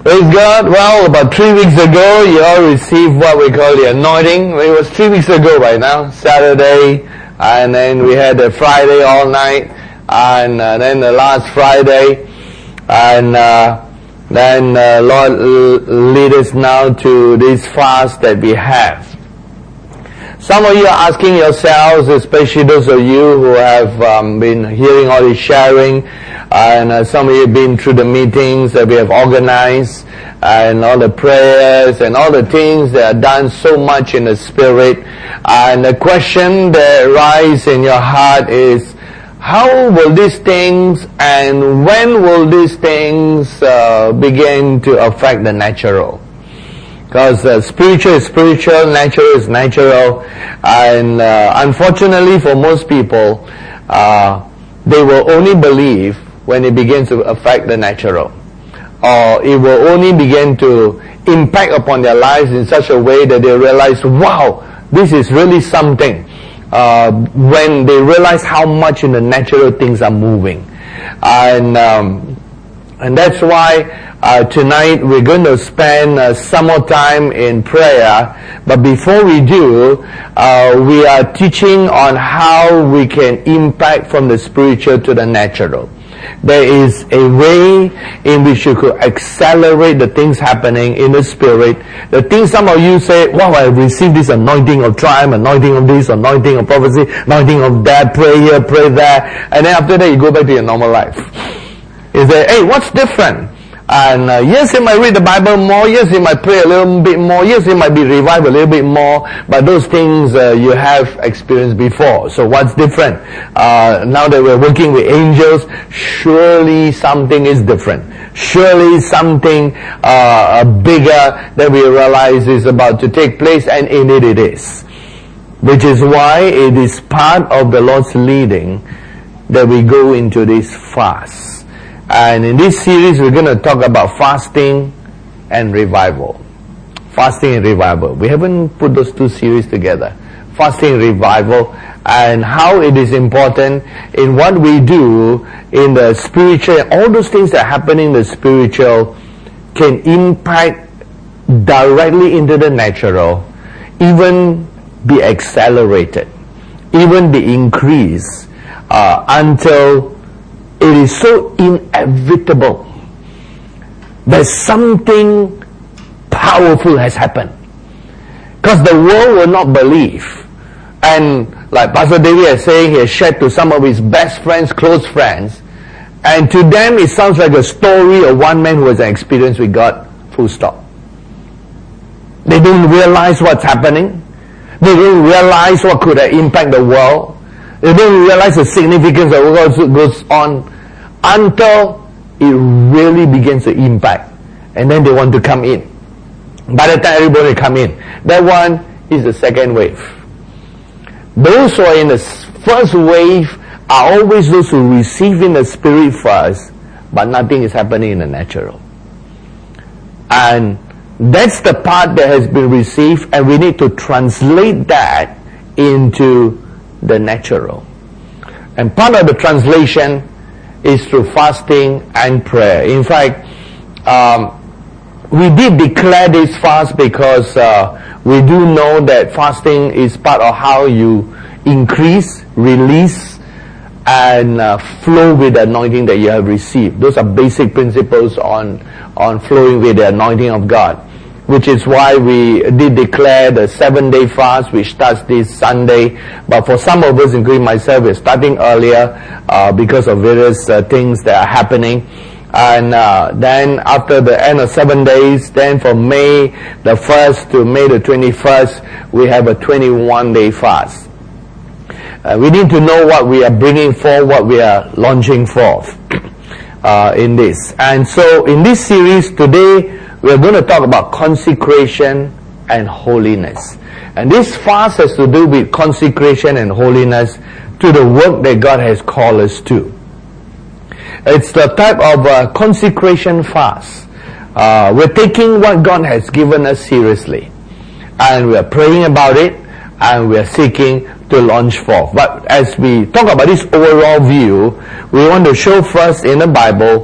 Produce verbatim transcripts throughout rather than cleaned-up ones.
Praise God. Well, about three weeks ago, you all received what we call the anointing. It was three weeks ago right now, Saturday, and then we had a Friday all night, and uh, then the last Friday, and uh, then uh, Lord lead us now to this fast that we have. Some of you are asking yourselves, especially those of you who have um, been hearing all this sharing, and uh, some of you have been through the meetings that we have organized, and all the prayers, and all the things that are done so much in the Spirit. And the question that arises in your heart is, how will these things and when will these things uh, begin to affect the natural? Because uh, spiritual is spiritual, natural is natural, and uh, unfortunately for most people, uh, they will only believe when it begins to affect the natural, or it will only begin to impact upon their lives in such a way that they realize, wow, this is really something, uh, when they realize how much in the natural things are moving. And um, and that's why Uh, tonight we're going to spend uh, some more time in prayer, but before we do, uh, we are teaching on how we can impact from the spiritual to the natural. There is a way in which you could accelerate the things happening in the Spirit. The things some of you say, wow, I received this anointing of triumph, anointing of this, anointing of prophecy, anointing of that, pray here, pray there, and then after that you go back to your normal life. You say, hey, what's different? And uh, yes, you might read the Bible more, yes, you might pray a little bit more, yes, you might be revived a little bit more, but those things uh, you have experienced before. So what's different? Uh, now that we're working with angels, surely something is different. Surely something uh, bigger that we realize is about to take place, and indeed it is. Which is why it is part of the Lord's leading that we go into this fast. And in this series, we're going to talk about fasting and revival. Fasting and revival. We haven't put those two series together. Fasting and revival, and how it is important in what we do in the spiritual. All those things that happen in the spiritual can impact directly into the natural, even be accelerated, even be increased, uh, until it is so inevitable that something powerful has happened. Because the world will not believe. And like Pastor David is saying, he has shared to some of his best friends, close friends, and to them it sounds like a story of one man who has an experience with God, full stop. They don't realize what's happening. They don't realize what could impact the world. They don't realize the significance of what goes on until it really begins to impact. And then they want to come in. By the time everybody come in, that one is the second wave. Those who are in the first wave are always those who receive in the Spirit first, but nothing is happening in the natural. And that's the part that has been received, and we need to translate that into the natural. And part of the translation is through fasting and prayer. In fact, um, we did declare this fast because uh, we do know that fasting is part of how you increase, release, and uh, flow with the anointing that you have received. Those are basic principles on, on flowing with the anointing of God. Which is why we did declare the seven-day fast, which starts this Sunday. But for some of us, including myself, we're starting earlier uh, because of various uh, things that are happening. And uh, then after the end of seven days, then from May the first to May the twenty-first, we have a twenty-one day fast. Uh, we need to know what we are bringing forth, what we are launching forth uh, in this. And so in this series today, we're going to talk about consecration and holiness. And this fast has to do with consecration and holiness to the work that God has called us to. It's the type of uh, consecration fast. Uh, we're taking what God has given us seriously. And we're praying about it, and we're seeking to launch forth. But as we talk about this overall view, we want to show first in the Bible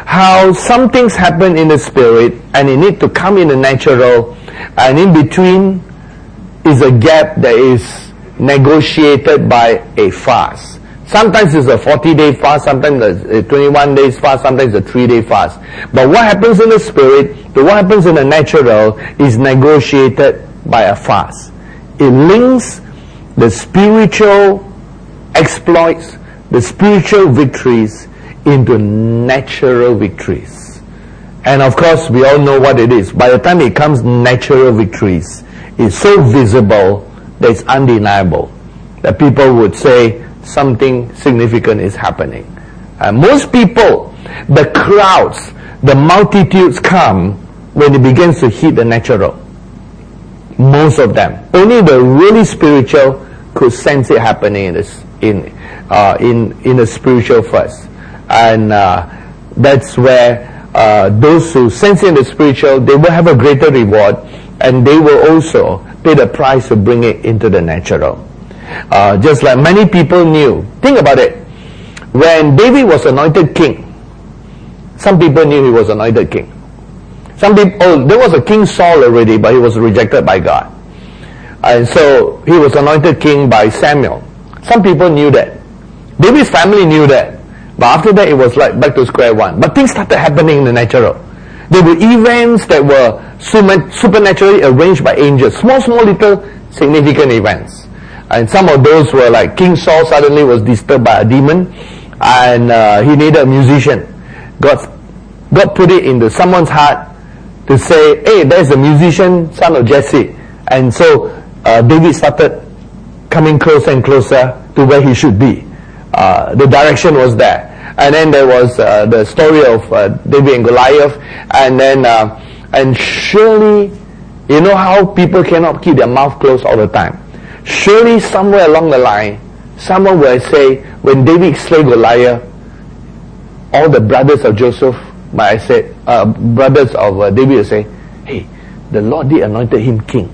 how some things happen in the spirit and it need to come in the natural, and in between is a gap that is negotiated by a fast. Sometimes it's a forty day fast, sometimes a twenty-one days fast, sometimes a three day fast. But what happens in the spirit, to what happens in the natural, is negotiated by a fast. It links the spiritual exploits, the spiritual victories, into natural victories. And of course, we all know what it is. By the time it comes natural victories, it's so visible that it's undeniable, that people would say something significant is happening. And most people, the crowds, the multitudes come when it begins to hit the natural. Most of them. Only the really spiritual could sense it happening in this, in uh, in in the spiritual first. And uh, that's where uh, those who sense in the spiritual, they will have a greater reward, and they will also pay the price to bring it into the natural. Uh, just like many people knew. Think about it. When David was anointed king, some people knew he was anointed king. Some people, oh, there was a King Saul already, but he was rejected by God. And so he was anointed king by Samuel. Some people knew that. David's family knew that. But after that, it was like back to square one. But things started happening in the natural. There were events that were supernaturally arranged by angels. Small, small, little significant events. And some of those were like King Saul suddenly was disturbed by a demon, and uh, he needed a musician. God, God put it into someone's heart to say, hey, there's a musician, son of Jesse. And so uh, David started coming closer and closer to where he should be. Uh, the direction was there. And then there was uh, the story of uh, David and Goliath. And then, uh, and surely, you know how people cannot keep their mouth closed all the time. Surely somewhere along the line, someone will say, when David slayed Goliath, all the brothers of Joseph, might I say, uh, brothers of uh, David will say, hey, the Lord did anointed him king.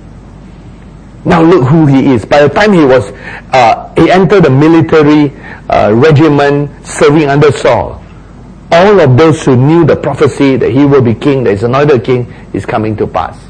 Now look who he is. By the time he was, uh, he entered the military uh, regiment serving under Saul, all of those who knew the prophecy that he will be king, that is anointed king, is coming to pass.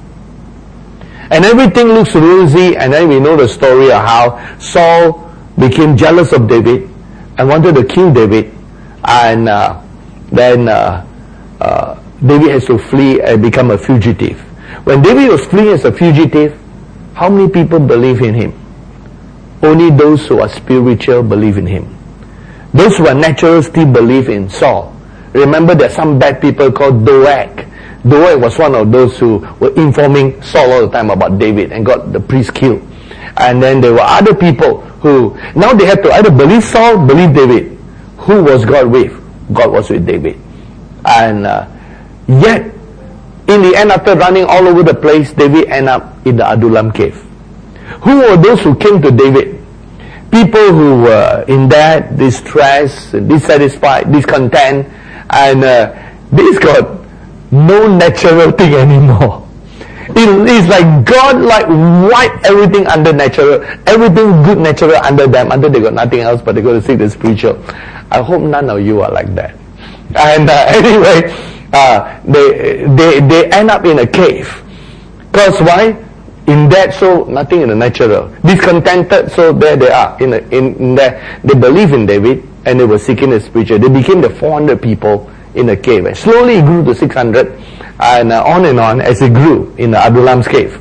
And everything looks rosy, and then we know the story of how Saul became jealous of David and wanted to kill David, and uh, then uh, uh, David has to flee and become a fugitive. When David was fleeing as a fugitive, how many people believe in him? Only those who are spiritual believe in him. Those who are natural still believe in Saul. Remember, there are some bad people called Doeg. Doeg was one of those who were informing Saul all the time about David and got the priest killed. And then there were other people who, now they had to either believe Saul, believe David. Who was God with? God was with David. And uh, yet, in the end, after running all over the place, David ended up in the Adullam cave. Who were those who came to David? People who were in debt, distressed, dissatisfied, discontent, and uh, this got no natural thing anymore. It is like God like wiped everything under natural, everything good natural under them, until they got nothing else but they go to seek the spiritual. I hope none of you are like that. And uh, anyway, uh, they they they end up in a cave. Because why? In that, so nothing in the natural. Discontented, so there they are. In, a, in, in there, they believe in David, and they were seeking the spiritual. They became the four hundred people in the cave. And slowly it grew to six hundred, and uh, on and on as it grew in the Adullam's cave.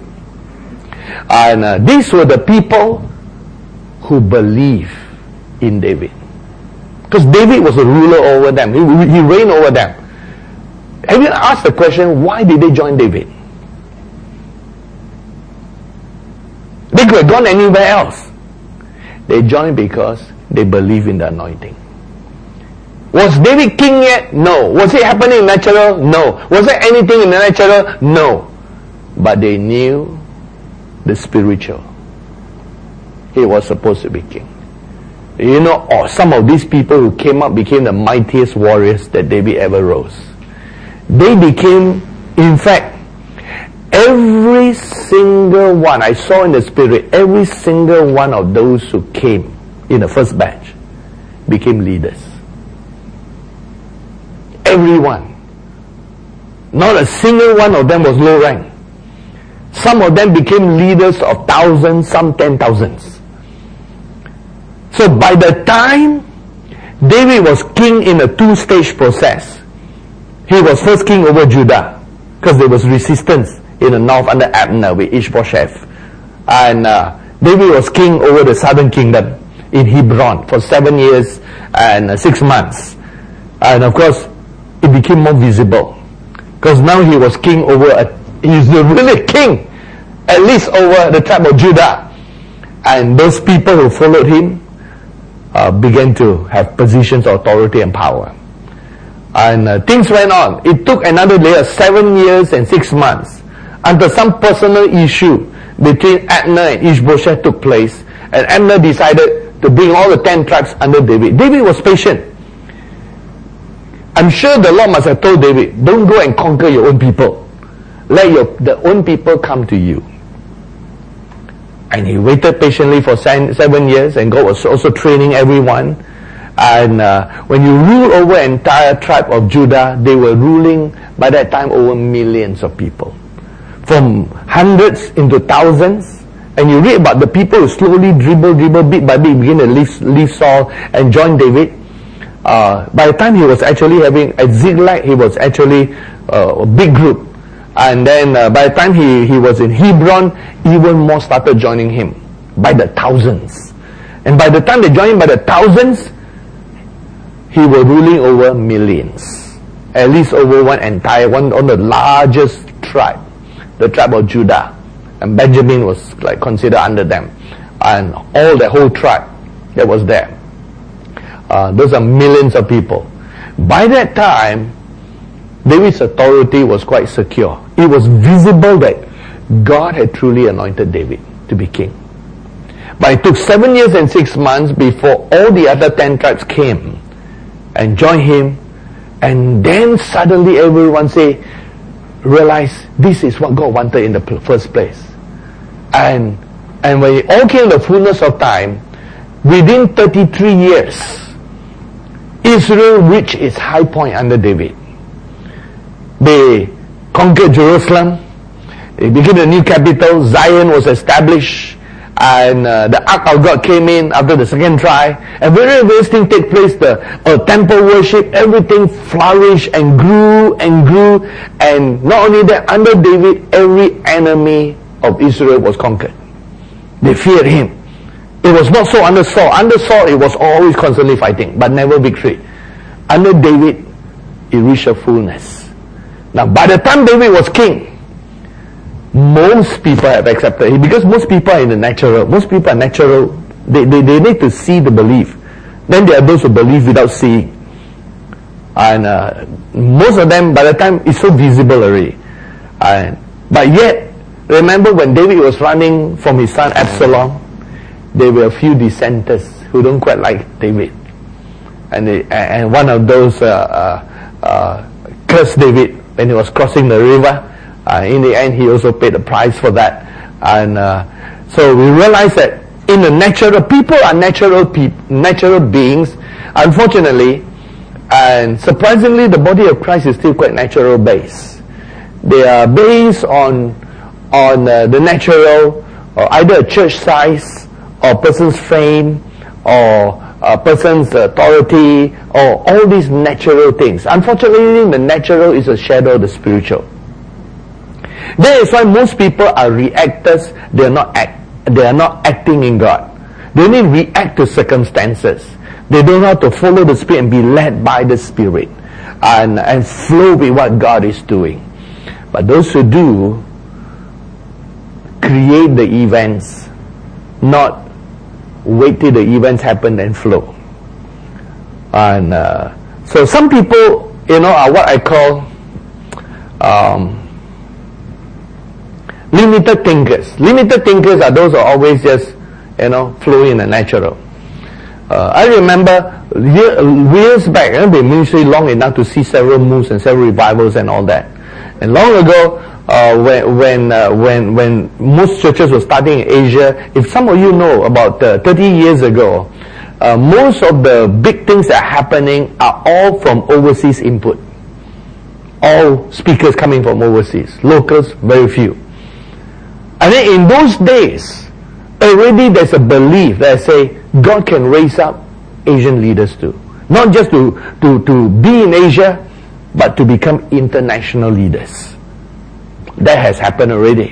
And uh, these were the people who believe in David. Because David was a ruler over them. He, he reigned over them. Have you asked the question, why did they join David? They could have gone anywhere else. They joined because they believe in the anointing. Was David king yet? No. Was it happening in natural? No. Was there anything in the natural? No. But they knew the spiritual. He was supposed to be king. You know, oh, some of these people who came up became the mightiest warriors that David ever rose. They became, in fact, every single one, I saw in the spirit, every single one of those who came in the first batch became leaders. everyone. Not a single one of them was low rank. Some of them became leaders of thousands, some ten thousands. So by the time David was king in a two-stage process, he was first king over Judah, because there was resistance in the north under Abner with Ishbosheth. And uh, David was king over the southern kingdom in Hebron for seven years and uh, six months. And of course, it became more visible, because now he was king over, a, he's really king, at least over the tribe of Judah. And those people who followed him uh, began to have positions of authority and power. And uh, things went on. It took another layer, seven years and six months, until some personal issue between Abner and Ishbosheth took place, and Abner decided to bring all the ten tribes under David. David was patient. I'm sure the Lord must have told David, don't go and conquer your own people. Let your the own people come to you. And he waited patiently for seven years, and God was also training everyone. And uh, when you rule over an entire tribe of Judah, they were ruling by that time over millions of people. From hundreds into thousands. And you read about the people who slowly dribble, dribble, bit by bit, begin to leave, leave Saul and join David. Uh, by the time he was actually having, at Ziklag, he was actually uh, a big group. And then uh, by the time he, he was in Hebron, even more started joining him by the thousands. And by the time they joined him by the thousands, he was ruling over millions. At least over one entire, one of the largest tribe, the tribe of Judah. And Benjamin was like considered under them. And all the whole tribe that was there. Uh, those are millions of people. By that time, David's authority was quite secure. It was visible that God had truly anointed David to be king. But it took seven years and six months before all the other ten tribes came and joined him. And then suddenly everyone say, realize this is what God wanted in the first place. And and when it all came to the fullness of time, within thirty-three years, Israel reached its high point under David. They conquered Jerusalem. They became a new capital. Zion was established. And uh, the Ark of God came in after the second try. And various things take place. The uh, temple worship, everything flourished and grew and grew. And not only that, under David, every enemy of Israel was conquered. They feared him. It was not so under Saul. Under Saul, it was always constantly fighting, but never victory. Under David, it reached a fullness. Now, by the time David was king, most people have accepted him, because most people are in the natural. Most people are natural. They, they, they need to see the belief. Then there are those who believe without seeing. And uh, most of them, by the time, it's so visible already. And, but yet, remember when David was running from his son Absalom, there were a few dissenters who don't quite like David. And they, and one of those uh, uh, uh, cursed David when he was crossing the river. Uh, in the end, he also paid the price for that. And uh, so we realize that in the natural, people are natural pe- natural beings. Unfortunately, and surprisingly, the body of Christ is still quite natural based. They are based on on uh, the natural, or either a church size, or a person's fame, or a person's authority, or all these natural things. Unfortunately, the natural is a shadow of the spiritual. That is why most people are reactors. They are not act, they are not acting in God. They only react to circumstances. They don't know how to follow the Spirit and be led by the Spirit, and and flow with what God is doing. But those who do create the events, not wait till the events happen and flow. And uh, so some people, you know, are what I call um, limited thinkers. Limited thinkers are those who are always just, you know, flowing in the natural. Uh, I remember year, years back, I've been ministry long enough to see several moves and several revivals and all that. And long ago, uh, when when uh, when when most churches were starting in Asia, if some of you know, about uh, thirty years ago, uh, most of the big things that are happening are all from overseas input. all speakers coming from overseas. Locals, very few. And then in those days, already there's a belief that I say God can raise up Asian leaders too. Not just to, to, to be in Asia, but to become international leaders. That has happened already.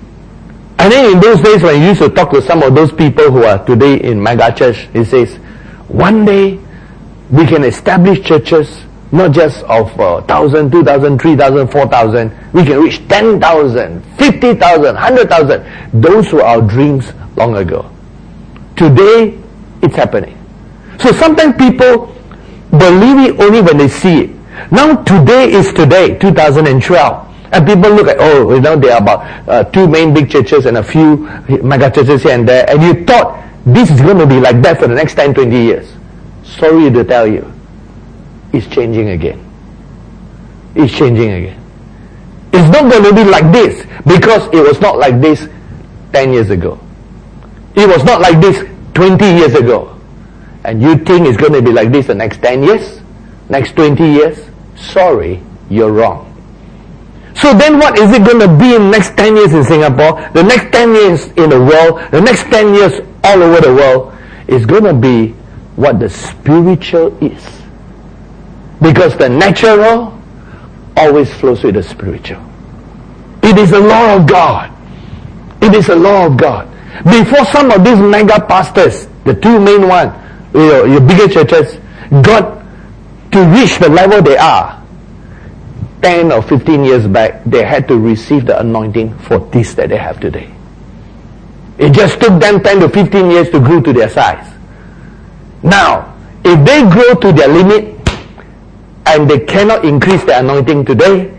And then in those days when you used to talk to some of those people who are today in mega church, he says, one day we can establish churches not just of uh, one thousand, two thousand, three thousand, four thousand. We can reach ten thousand, fifty thousand, one hundred thousand. Those were our dreams long ago. Today, it's happening. So sometimes people believe it only when they see it. Now today is today, two thousand twelve. And people look at, oh, you know, there are about uh, two main big churches and a few mega churches here and there. And you thought this is going to be like that for the next ten, twenty years. Sorry to tell you, it's changing again. It's changing again. It's not going to be like this because it was not like this ten years ago. It was not like this twenty years ago. And you think it's going to be like this the next ten years? Next twenty years? Sorry, you're wrong. So then what is it going to be in the next ten years in Singapore? The next ten years in the world? The next ten years all over the world? Is going to be what the spiritual is. Because the natural always flows with the spiritual. It is a law of God. It is a law of God. Before some of these mega pastors, the two main ones, your, your bigger churches, got to reach the level they are, ten or fifteen years back, they had to receive the anointing for this that they have today. It just took them ten to fifteen years to grow to their size. Now, if they grow to their limit and they cannot increase their anointing today,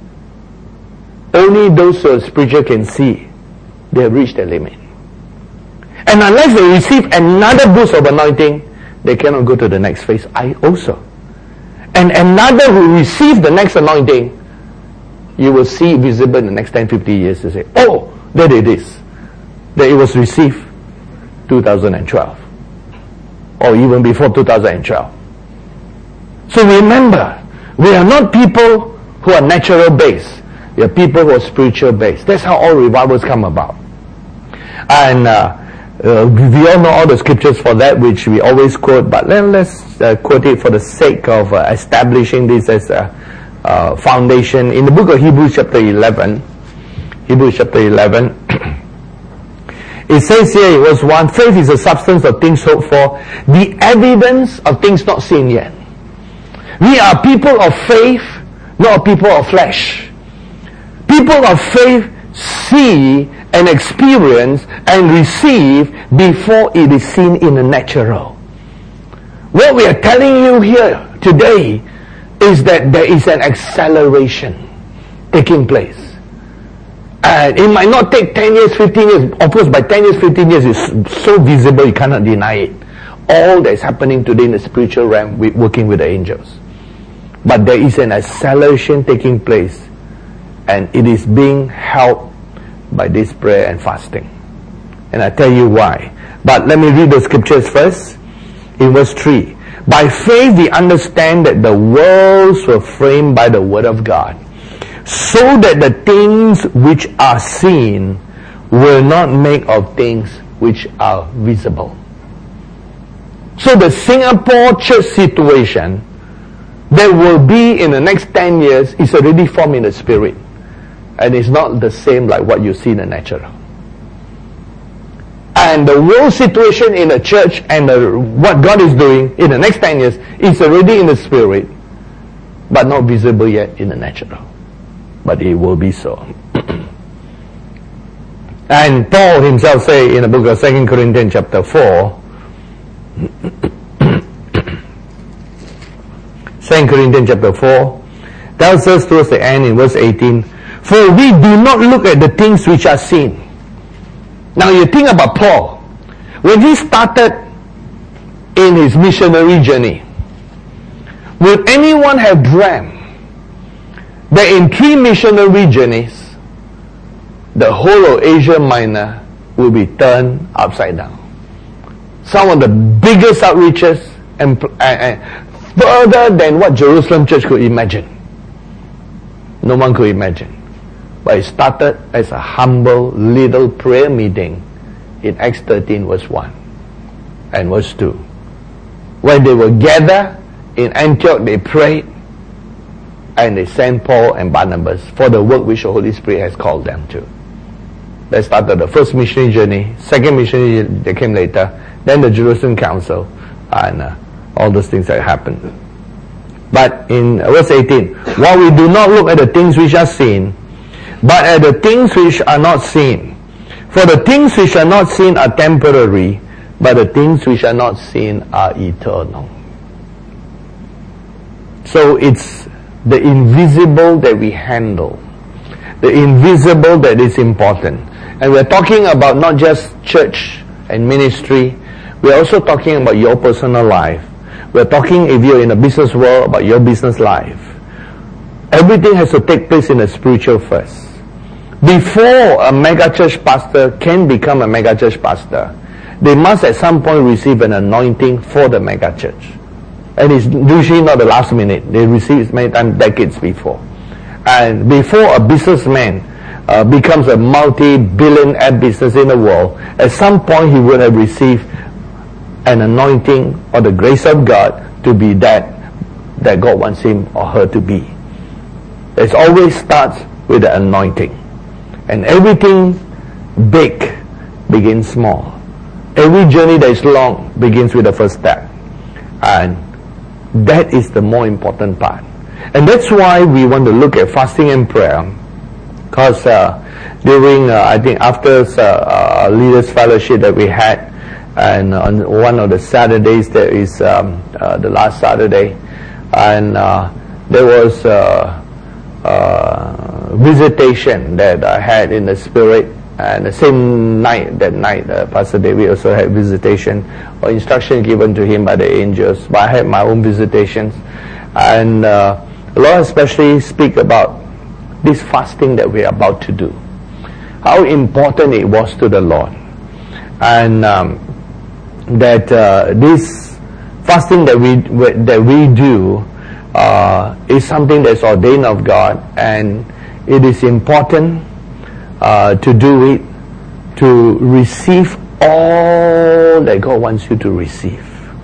only those who are spiritual can see they have reached their limit. And unless they receive another boost of anointing, they cannot go to the next phase. I also. And another who receives the next anointing, you will see visible in the next ten, fifty years to say, oh, there it is. That it was received two thousand twelve. Or even before two thousand twelve. So remember, we are not people who are natural based. We are people who are spiritual based. That's how all revivals come about. And uh, uh, we all know all the scriptures for that, which we always quote, but let, let's uh, quote it for the sake of uh, establishing this as a uh, foundation. In the book of Hebrews chapter eleven, Hebrews chapter eleven, it says here in verse one, faith is the substance of things hoped for, the evidence of things not seen yet. We are people of faith, not people of flesh. People of faith see and experience and receive before it is seen in the natural. What we are telling you here today is that there is an acceleration taking place. And it might not take ten years, fifteen years. Of course, by ten years, fifteen years, it's so visible you cannot deny it. All that is happening today in the spiritual realm, with working with the angels. But there is an acceleration taking place, and it is being helped by this prayer and fasting. And I tell you why. But let me read the scriptures first. In verse three. By faith we understand that the worlds were framed by the word of God, so that the things which are seen will not make of things which are visible. So the Singapore church situation that will be in the next ten years is already formed in the spirit. And it's not the same like what you see in the natural. And the world situation in the church and the, what God is doing in the next ten years is already in the spirit, but not visible yet in the natural. But it will be so. And Paul himself say in the book of Second Corinthians chapter four, Second Corinthians chapter four, tells us towards the end in verse eighteen, for we do not look at the things which are seen. Now you think about Paul. When he started in his missionary journey, would anyone have dreamt that in three missionary journeys, the whole of Asia Minor will be turned upside down? Some of the biggest outreaches and, and, and further than what Jerusalem Church could imagine. No one could imagine. But it started as a humble little prayer meeting in Acts thirteen verse one and verse two. When they were gathered in Antioch, they prayed and they sent Paul and Barnabas for the work which the Holy Spirit has called them to. That started the first missionary journey. Second missionary journey that came later. Then the Jerusalem Council and uh, all those things that happened. But in verse eighteen, while we do not look at the things which are seen, but at the things which are not seen. For the things which are not seen are temporary, but the things which are not seen are eternal. So it's the invisible that we handle. The invisible that is important. And we're talking about not just church and ministry. We're also talking about your personal life. We're talking, if you're in the business world, about your business life. Everything has to take place in the spiritual first. Before a mega church pastor can become a mega church pastor, they must at some point receive an anointing for the mega church. And it's usually not the last minute. They receive it many times decades before. And before a businessman uh, becomes a multi-billionaire business in the world, at some point he would have received an anointing or the grace of God to be that that God wants him or her to be. It always starts with the anointing. And everything big begins small. Every journey that is long begins with the first step. And that is the more important part. And that's why we want to look at fasting and prayer. Because uh, during, uh, I think after uh, uh, Leaders Fellowship that we had, and on one of the Saturdays, there is um, uh, the last Saturday, and uh, there was uh, uh, visitation that I had in the spirit. And the same night, that night, uh, Pastor David also had visitation or instruction given to him by the angels. But I had my own visitations. And uh, the Lord especially speak about this fasting that we are about to do. How important it was to the Lord. And um, that uh, this fasting that we that we do uh, is something that's ordained of God. And it is important Uh, to do it, to receive all that God wants you to receive,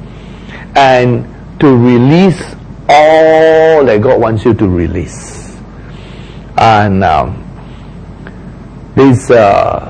and to release all that God wants you to release. And um, this uh,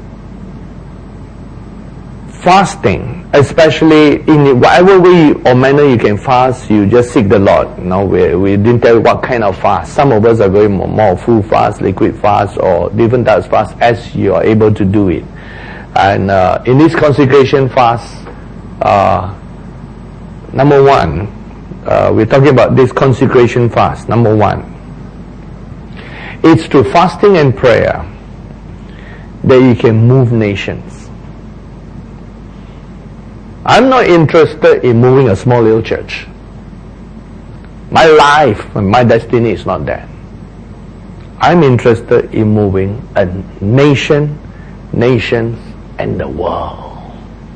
fasting, especially in whatever way or manner you can fast, you just seek the Lord. You know, we, we didn't tell you what kind of fast. Some of us are going more, more full fast, liquid fast, or different types of fast as you are able to do it. And uh, in this consecration fast, uh, number one, uh, we're talking about this consecration fast. Number one, it's through fasting and prayer that you can move nations. I'm not interested in moving a small little church. My life and my destiny is not that. I'm interested in moving a nation, nations, and the world.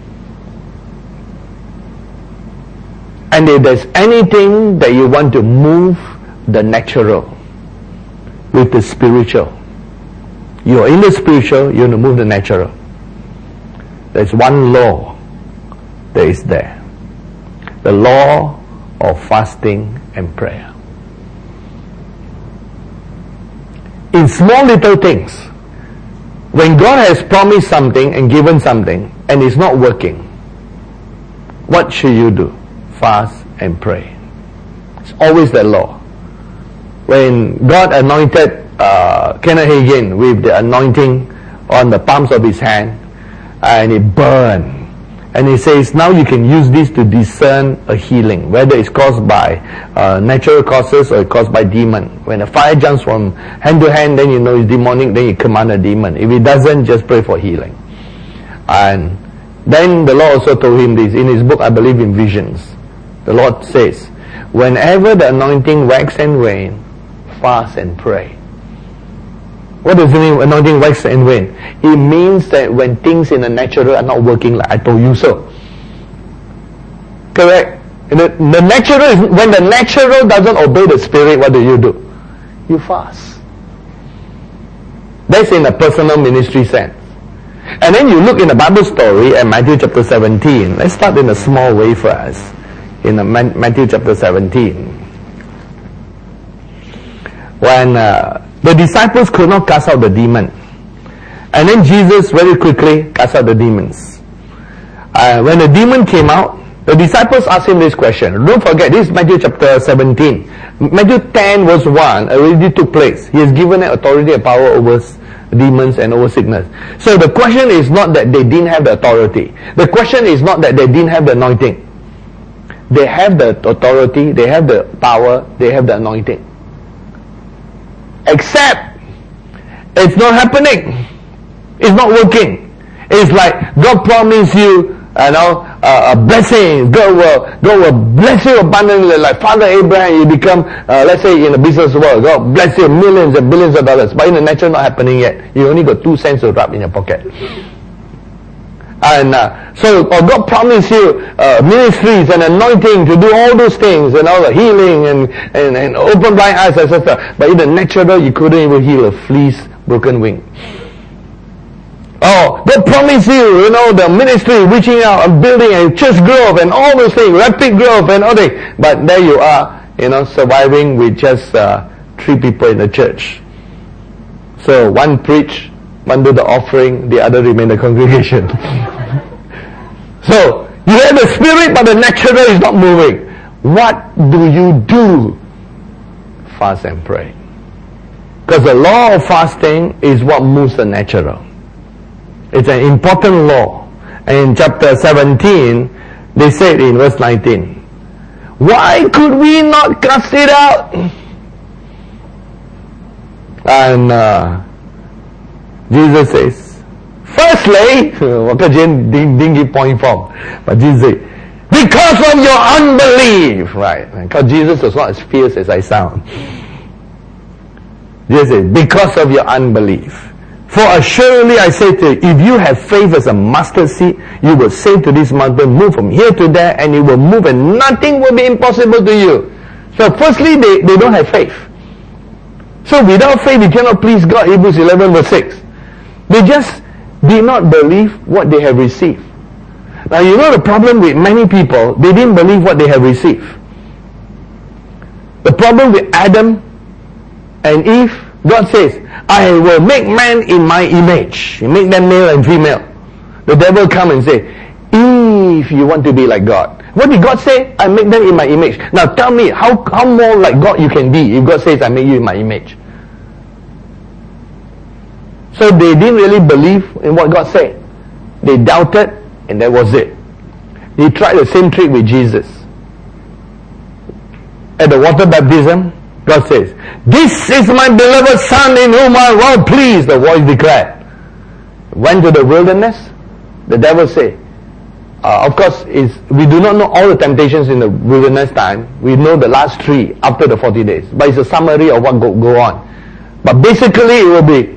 And if there's anything that you want to move the natural with the spiritual, you're in the spiritual, you want to move the natural. There's one law that is there. The law of fasting and prayer. In small little things, when God has promised something and given something and it's not working, what should you do? Fast and pray. It's always the law. When God anointed uh, Kenneth Hagin with the anointing on the palms of his hand, and it burned, and he says, now you can use this to discern a healing, whether it's caused by uh, natural causes or it's caused by demon. When a fire jumps from hand to hand, then you know it's demonic, then you command a demon. If it doesn't, just pray for healing. And then the Lord also told him this in his book, I believe in Visions. The Lord says, whenever the anointing wax and wane, fast and pray. What does it mean, anointing wax and wane? It means that when things in the natural are not working like I told you so. Correct? The, the natural is, when the natural doesn't obey the spirit, what do you do? you fast. That's in a personal ministry sense. And then you look in the Bible story at Matthew chapter seventeen. Let's start in a small way first. In the Matthew chapter seventeen. When uh, the disciples could not cast out the demon. And then Jesus very quickly cast out the demons. Uh, when the demon came out, the disciples asked him this question. Don't forget, this is Matthew chapter seventeen. Matthew ten verse one already took place. He has given them authority and power over demons and over sickness. So the question is not that they didn't have the authority. The question is not that they didn't have the anointing. They have the authority, they have the power, they have the anointing. Except, it's not happening. It's not working. It's like God promised you, you know, uh, a blessing. God will, God will bless you abundantly. Like Father Abraham, you become, uh, let's say in the business world, God bless you millions and billions of dollars. But in the natural, not happening yet. You only got two cents to rub in your pocket. And uh, so, or God promised you uh, ministries and anointing to do all those things and all the healing and, and, and open blind eyes, et cetera. But in the natural, you couldn't even heal a flea's broken wing. Oh, God promised you, you know, the ministry, reaching out and building and church growth and all those things, rapid growth and all that. But there you are, you know, surviving with just uh, three people in the church. So one preach, one do the offering, the other remain the congregation. So you have the spirit, but the natural is not moving. What do you do? Fast and pray. Because the law of fasting is what moves the natural. It's an important law. And in chapter seventeen, they said in verse nineteen, why could we not cast it out? And uh, Jesus says, firstly, 我個人點點 point form, but Jesus said, because of your unbelief, right? Because Jesus was not as fierce as I sound. Jesus said, because of your unbelief. For assuredly I say to you, if you have faith as a mustard seed, you will say to this mountain, move from here to there, and it will move, and nothing will be impossible to you. So firstly, they, they don't have faith. So without faith, you cannot please God. Hebrews eleven verse six. They just did not believe what they have received. Now you know the problem with many people, they didn't believe what they have received. The problem with Adam and Eve, God says, I will make man in my image. He make them male and female. The devil come and say, if you want to be like God. What did God say? I make them in my image. Now tell me, how, how more like God you can be if God says, I make you in my image. So they didn't really believe in what God said. They doubted, and that was it. They tried the same trick with Jesus. At the water baptism, God says, this is my beloved Son in whom I am well pleased, the voice declared. Went to the wilderness, the devil said, uh, of course, is we do not know all the temptations in the wilderness time. We know the last three after the forty days. But it's a summary of what go, go on. But basically it will be,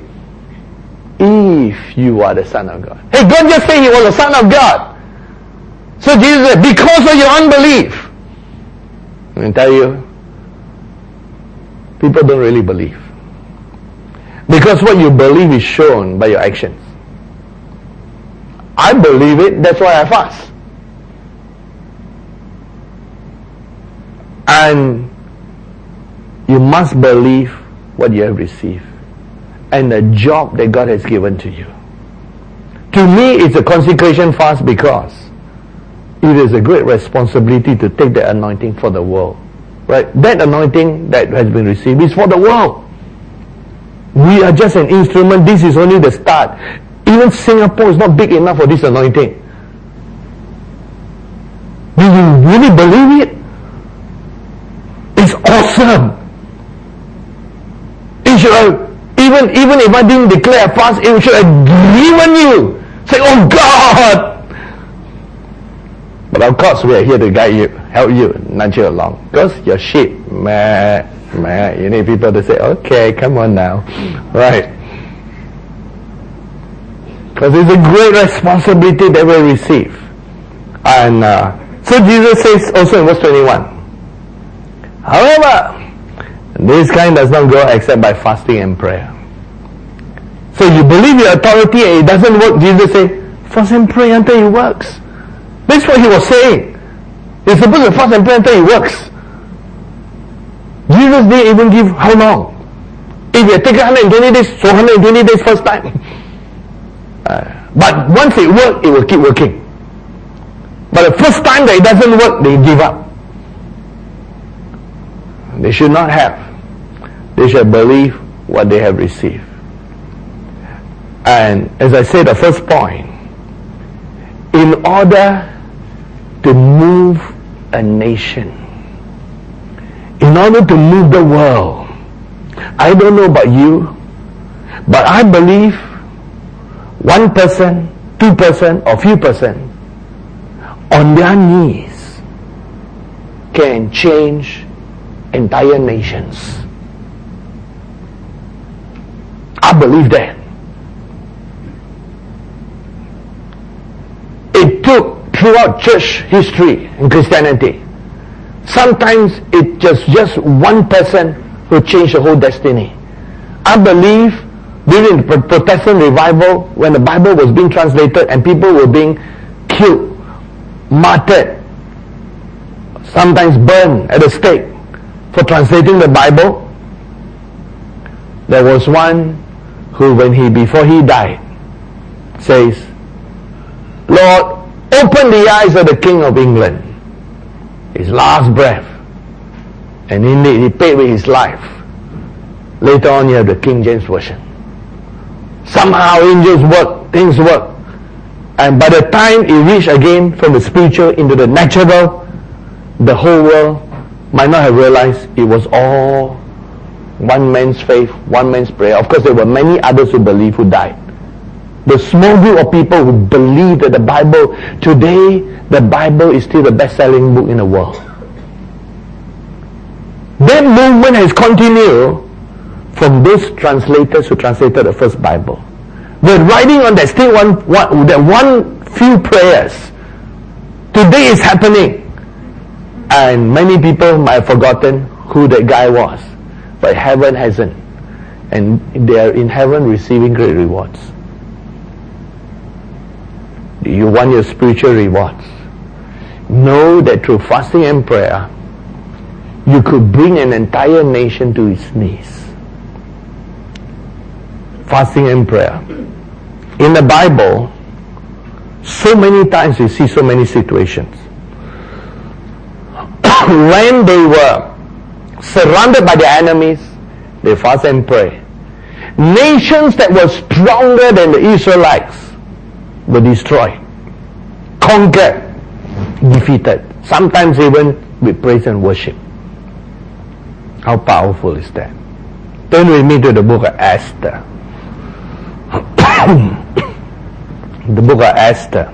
if you are the Son of God. Hey, God just said He was the Son of God. So Jesus said, because of your unbelief. Let me tell you, people don't really believe. Because what you believe is shown by your actions. I believe it, that's why I fast. And you must believe what you have received and the job that God has given to you. To me, it's a consecration fast because it is a great responsibility to take the anointing for the world. Right? That anointing that has been received is for the world. We are just an instrument. This is only the start. Even Singapore is not big enough for this anointing. Do you really believe it? It's awesome. It should have, even, even if I didn't declare a fast, it should have given you. Say, oh God! But of course, we are here to guide you, help you, nudge you along. Because you're sheep. Meh, meh. You need people to say, okay, come on now. Right. Because it's a great responsibility that we receive. And uh, so Jesus says also in verse twenty-one, however, This kind does not go except by fasting and prayer. So you believe your authority and it doesn't work. Jesus said, fast and pray until it works. That's what he was saying. You're supposed to fast and pray until it works. Jesus didn't even give how long. If you take one hundred twenty days, so one hundred twenty days first time. Uh, but once it works, it will keep working. But the first time that it doesn't work, they give up. They should not have. They should believe what they have received. And as I said, the first point, in order to move a nation, in order to move the world, I don't know about you, but I believe one person, two person, or few person on their knees can change entire nations. I believe that. It took throughout church history and Christianity. Sometimes it just just one person who changed the whole destiny. I believe during the Protestant revival, when the Bible was being translated and people were being killed, martyred, sometimes burned at the stake for translating the Bible, there was one who, when he before he died, says, Lord, open the eyes of the King of England. His last breath. And indeed, he paid with his life. Later on, you have the King James Version. Somehow angels work, things work. And by the time it reached again from the spiritual into the natural, the whole world might not have realized it was all one man's faith, one man's prayer. Of course, there were many others who believed who died. The small group of people who believe that the Bible, today, the Bible is still the best-selling book in the world. That movement has continued from those translators who translated the first Bible. They're writing on that still one, one, that one few prayers. Today is happening. And many people might have forgotten who that guy was. But heaven hasn't. And they are in heaven receiving great rewards. Do you want your spiritual rewards? Know that through fasting and prayer, you could bring an entire nation to its knees. Fasting and prayer. In the Bible, so many times you see so many situations. When they were surrounded by their enemies, they fast and pray. Nations that were stronger than the Israelites were destroyed, conquered, defeated, sometimes even with praise and worship. How powerful is that? Turn with me to the book of Esther. The book of Esther.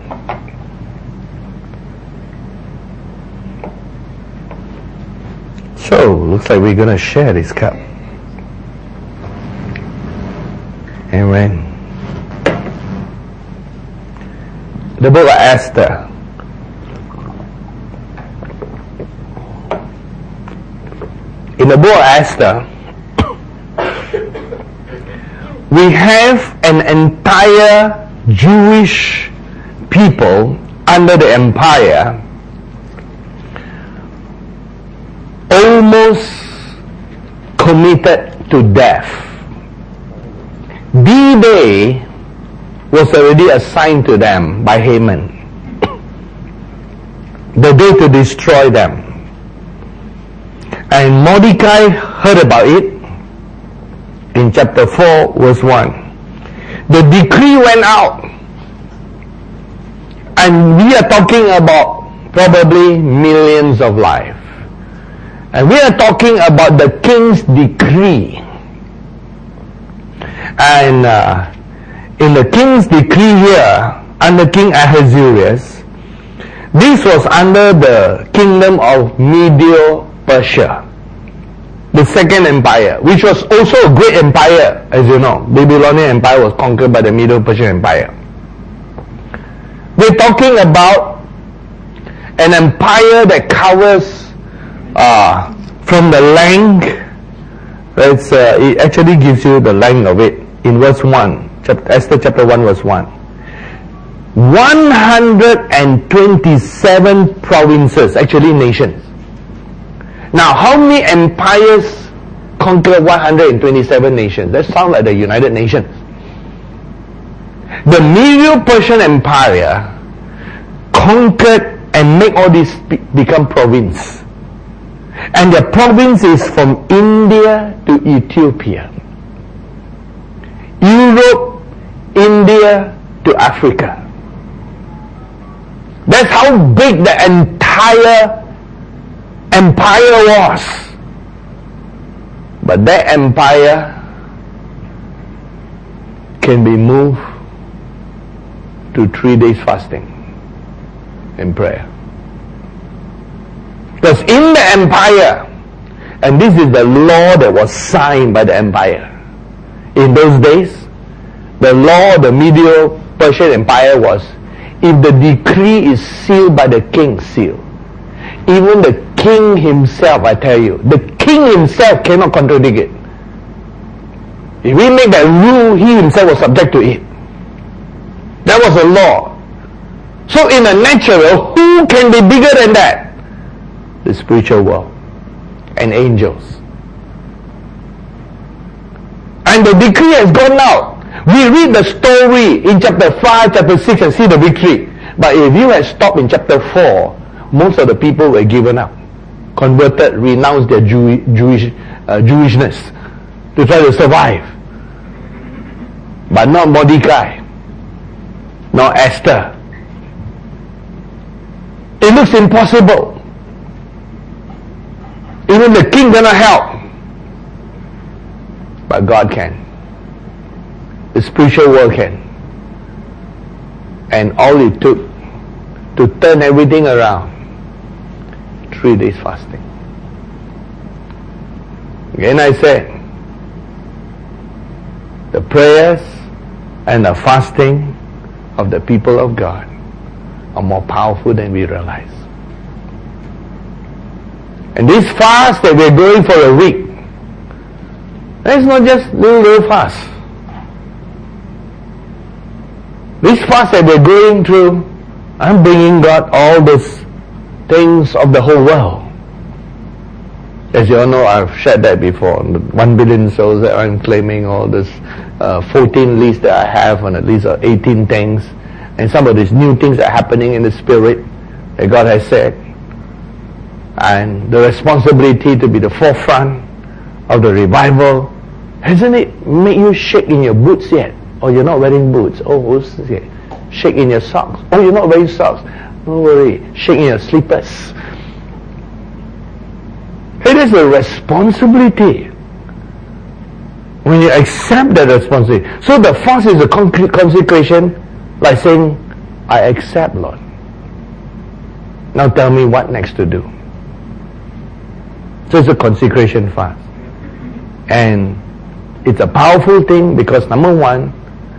So, looks like we're going to share this cup. Amen. The book of Esther. In the book of Esther, we have an entire Jewish people under the empire almost committed to death. D-Day was already assigned to them by Haman. The day to destroy them. And Mordecai heard about it in chapter four, verse one. The decree went out. And we are talking about probably millions of lives. And we are talking about the king's decree. And uh, in the king's decree here, under King Ahasuerus, this was under the kingdom of Medo-Persia, the second empire, which was also a great empire, as you know. Babylonian Empire was conquered by the Medo-Persian Empire. We're talking about an empire that covers uh, from the length It's, uh, it actually gives you the length of it in verse one, chapter, Esther chapter one verse one. one hundred twenty-seven provinces, actually nations. Now, how many empires conquered one hundred twenty-seven nations? That sounds like the United Nations. The Medo-Persian Empire conquered and make all these become province. And the province is from India to Ethiopia, Europe, India to Africa. That's how big the entire empire was. But that empire can be moved to three days fasting and prayer. Because in the empire, and this is the law that was signed by the empire. In those days, the law of the Medo-Persian Empire was, if the decree is sealed by the king's seal, even the king himself, I tell you, the king himself cannot contradict it. If he made that rule, he himself was subject to it. That was a law. So in a natural, who can be bigger than that? The spiritual world and angels. And the decree has gone out. We read the story in chapter five, chapter six and see the victory. But if you had stopped in chapter four, most of the people were given up, converted, renounced their Jew, Jewish uh, Jewishness to try to survive. But not Mordecai, not Esther. It looks impossible. Even the king cannot help. But God can. The spiritual world can. And all it took to turn everything around, three days fasting. Again I said, the prayers and the fasting of the people of God are more powerful than we realize. And this fast that we're going for a week, it's not just little, little fast. This fast that we're going through, I'm bringing God all those things of the whole world. As you all know, I've shared that before. The one billion souls that I'm claiming, all this uh, fourteen lists that I have on a list of eighteen things, and some of these new things that are happening in the spirit that God has said. And the responsibility to be the forefront of the revival. Hasn't it made you shake in your boots yet? Oh, you're not wearing boots. Oh, who's it? Shake in your socks. Oh, you're not wearing socks. Don't worry. Shake in your slippers. It is a responsibility. When you accept that responsibility. So the fast is a consecration, like saying, I accept, Lord. Now tell me what next to do. So it's a consecration fast. And it's a powerful thing because number one,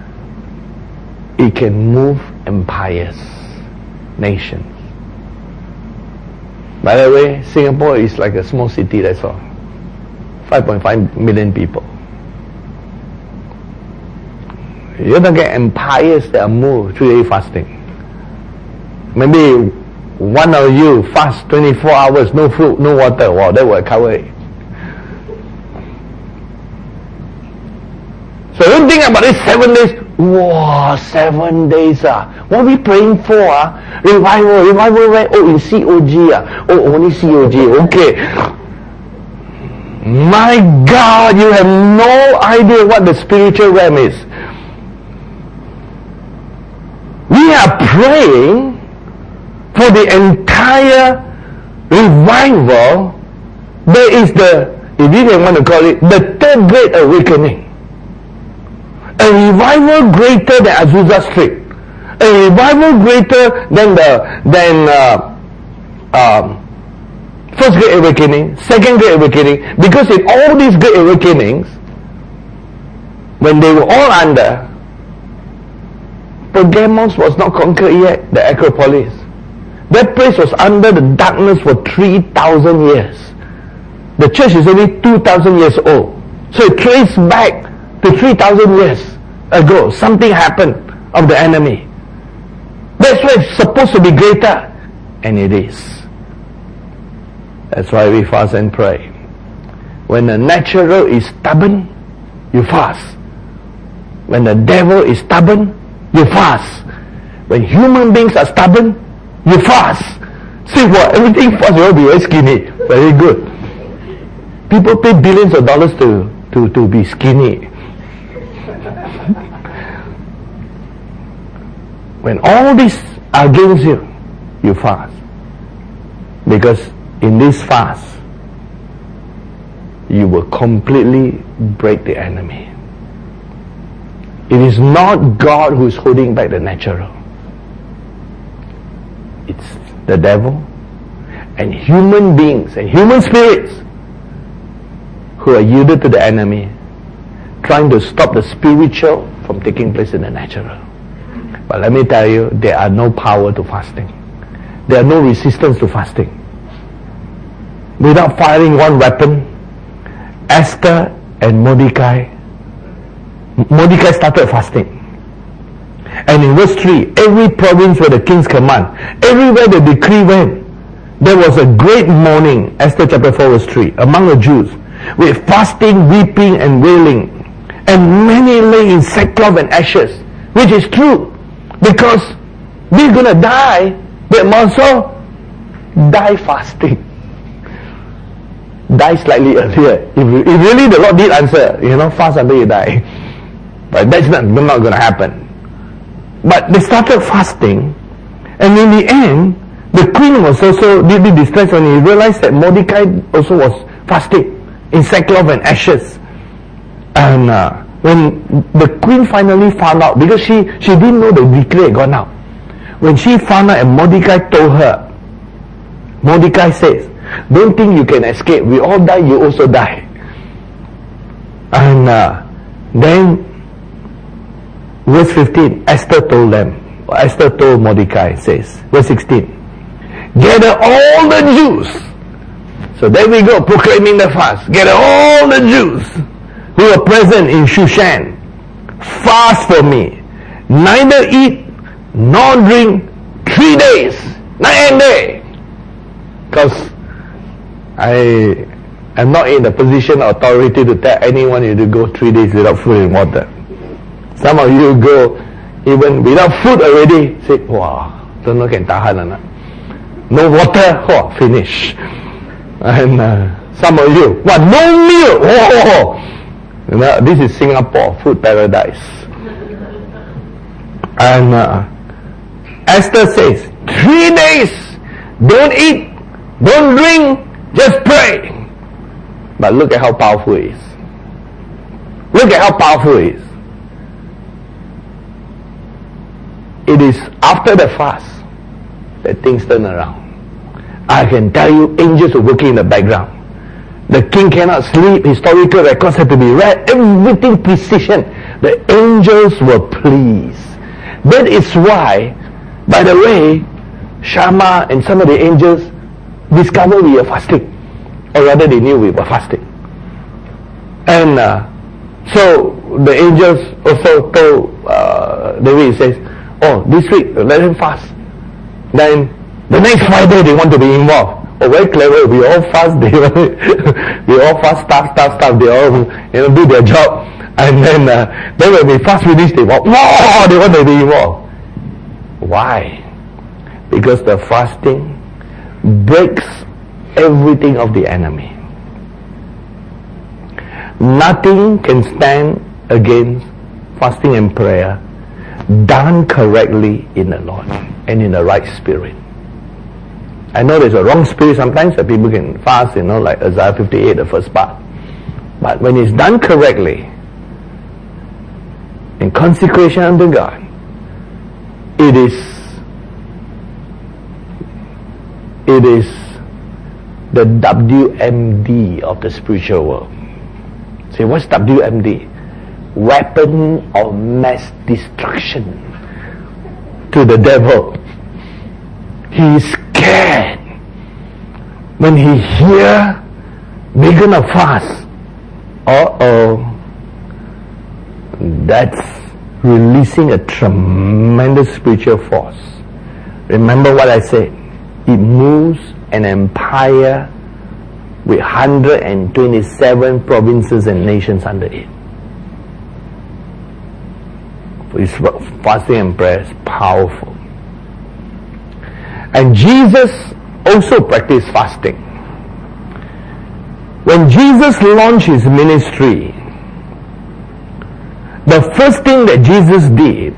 it can move empires, nations. By the way, Singapore is like a small city, that's all. five point five million people. You're not get empires that are moved through day fasting. Maybe one of you fast twenty-four hours, no food, no water. Wow, that will cover it. So don't think about it, seven days. Wow, seven days. Ah. What are we praying for? Ah? Revival, revival where? Oh, in C O G. Ah. Oh, only C O G. Okay. My God, you have no idea what the spiritual realm is. We are praying for the entire revival. There is the, if you can want to call it, the third great awakening. A revival greater than Azusa Street. A revival greater than the than uh, um, first great awakening, second great awakening. Because in all these great awakenings, when they were all under, Pergamos was not conquered yet, the Acropolis. That place was under the darkness for three thousand years. The church is only two thousand years old. So it traced back to three thousand years ago. Something happened of the enemy. That's why it's supposed to be greater. And it is. That's why we fast and pray. When the natural is stubborn, you fast. When the devil is stubborn, you fast. When human beings are stubborn, you fast. See what? Everything fast, you will be very skinny. Very good. People pay billions of dollars to, to, to be skinny. When all these are against you, you fast. Because in this fast, you will completely break the enemy. It is not God who is holding back the natural. It's the devil and human beings and human spirits who are yielded to the enemy, trying to stop the spiritual from taking place in the natural. But let me tell you, there are no power to fasting. There are no resistance to fasting. Without firing one weapon, Esther and Mordecai, Mordecai started fasting. And in verse three, every province where the king's command, everywhere the decree went, there was a great mourning, Esther chapter four verse three, among the Jews, with fasting, weeping and wailing. And many lay in sackcloth and ashes, which is true, because they're going to die, but also die fasting. Die slightly earlier. If, if really the Lord did answer, you know, fast until you die. But that's not, not going to happen. But they started fasting, and in the end, the queen was also deeply distressed when he realized that Mordecai also was fasting in sackcloth and ashes. And uh, when the queen finally found out, because she, she didn't know the decree had gone out. When she found out and Mordecai told her, Mordecai says, don't think you can escape. We all die, you also die. And uh, then, verse fifteen, Esther told them, Esther told Mordecai, says, verse sixteen, gather all the Jews. So there we go, proclaiming the fast. Gather all the Jews who are present in Shushan. Fast for me. Neither eat nor drink three days, night and day. Because I am not in the position or authority to tell anyone you to go three days without food and water. Some of you go even without food already. Say, wow, don't know can tahan or not. No water, oh, finish. And uh, some of you, what, no meal? Oh, you know, this is Singapore, food paradise. And uh, Esther says, three days, don't eat, don't drink, just pray. But look at how powerful it is. Look at how powerful it is. It is after the fast that things turn around. I can tell you, angels were working in the background. The king cannot sleep. Historical records had to be read. Everything precision. The angels were pleased. That is why, by the way, Shammah and some of the angels discovered we were fasting. Or rather, they knew we were fasting. And uh, so the angels also told uh, David, says, oh, this week, let him fast. Then, the next Friday, they want to be involved. Oh, very clever. We all fast. They we all fast, stuff, stuff, stuff. They all, you know, do their job. And then, uh, then when we fast finish, they want, whoa, they want to be involved. Why? Because the fasting breaks everything of the enemy. Nothing can stand against fasting and prayer done correctly in the Lord and in the right spirit. I know there's a wrong spirit sometimes that people can fast, you know, like Isaiah fifty-eight, the first part. But when it's done correctly, in consecration unto God, it is it is the W M D of the spiritual world. Say, what's W M D? Weapon of mass destruction to the devil. He is scared when he hear we're gonna fast. uh-oh, that's releasing a tremendous spiritual force. Remember what I said. It moves an empire with one hundred twenty-seven provinces and nations under it. His fasting and prayer is powerful. And Jesus also practiced fasting. When Jesus launched his ministry, the first thing that Jesus did